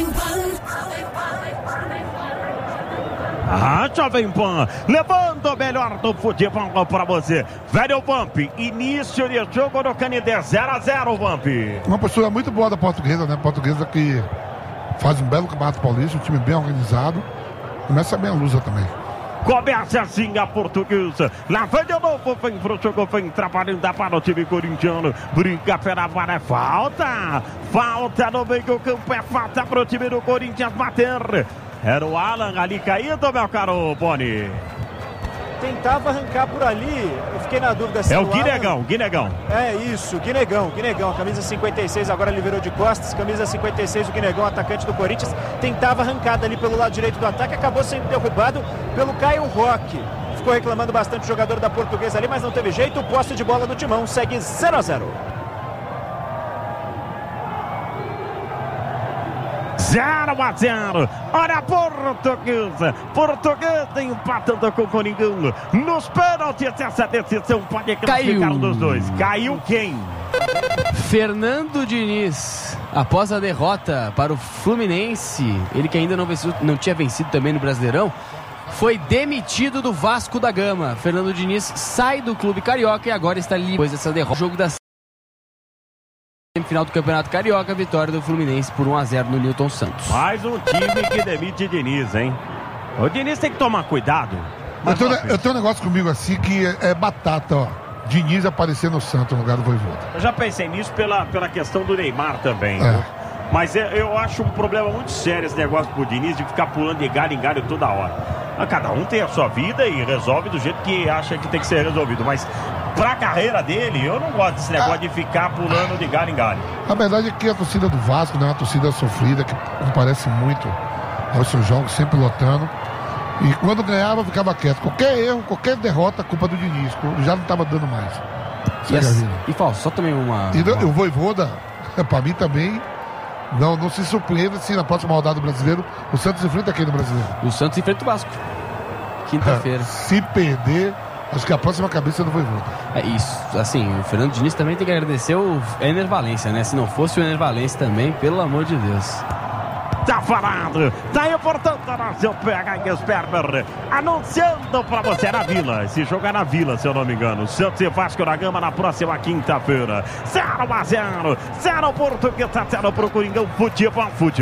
Ah, Jovem Pan, levando o melhor do futebol pra você. Velho Vamp, início de jogo no Canindé, zero a zero, Vamp. Uma postura muito boa da Portuguesa, né? Portuguesa que faz um belo Campeonato Paulista, um time bem organizado. Começa bem a Lusa também. Começa assim a Portuguesa. Lá vem de novo, vem pro jogo, vem trabalhando para o time corintiano. Brinca pela bola, é falta. Falta no meio do campo, é falta pro time do Corinthians bater. Era o Alan ali caído, meu caro Boni. Tentava arrancar por ali, eu fiquei na dúvida se é o Alan... Guinegão, Guinegão. É isso, Guinegão, Guinegão, camisa cinquenta e seis, agora ele virou de costas, camisa cinquenta e seis, o Guinegão, atacante do Corinthians, tentava arrancada ali pelo lado direito do ataque, acabou sendo derrubado pelo Caio Roque. Ficou reclamando bastante o jogador da Portuguesa ali, mas não teve jeito, o posse de bola do Timão segue zero a zero. zero a zero. Olha a Portuguesa. Portuguesa empatando com o Coringão. Nos pênaltis, essa decisão pode classificar um dos dois. Caiu quem? Fernando Diniz. Após a derrota para o Fluminense, ele que ainda não, venceu, não tinha vencido também no Brasileirão, foi demitido do Vasco da Gama. Fernando Diniz sai do clube carioca e agora está livre depois dessa derrota. Jogo da semifinal do Campeonato Carioca, vitória do Fluminense por um a zero no Newton Santos. Mais um time que demite Diniz, hein? O Diniz tem que tomar cuidado. Eu tenho, eu tenho um negócio comigo assim que é, é batata, ó. Diniz aparecer no Santos no lugar do Vojvoda. Eu já pensei nisso pela, pela questão do Neymar também. É. Né? Mas eu, eu acho um problema muito sério esse negócio pro Diniz de ficar pulando de galho em galho toda hora. Cada um tem a sua vida e resolve do jeito que acha que tem que ser resolvido. Mas pra carreira dele, eu não gosto desse negócio de ficar pulando de galho em galho. A verdade é que a torcida do Vasco, né, é uma torcida sofrida, que comparece muito aos seus jogos, sempre lotando. E quando ganhava, ficava quieto. Qualquer erro, qualquer derrota, culpa do Diniz. Já não estava dando mais. E, as, e falso, só também uma... E uma... o Vojvoda, pra mim também, não, não se surpreenda se na próxima rodada do Brasileiro o Santos enfrenta quem no Brasileiro? O Santos enfrenta o Vasco. Quinta-feira. É, se perder, acho que a próxima cabeça é do Vojvoda. É isso. Assim, o Fernando Diniz também tem que agradecer o Ener Valencia, né? Se não fosse o Ener Valencia também, pelo amor de Deus. Tá falado, tá aí, portanto, seu P H Sperber anunciando pra você na Vila. Esse jogo é na Vila, se eu não me engano. Santos e Vasco da Gama na próxima quinta-feira. zero a zero, zero Portuguesa, zero pro Coringão. Futebol, futebol.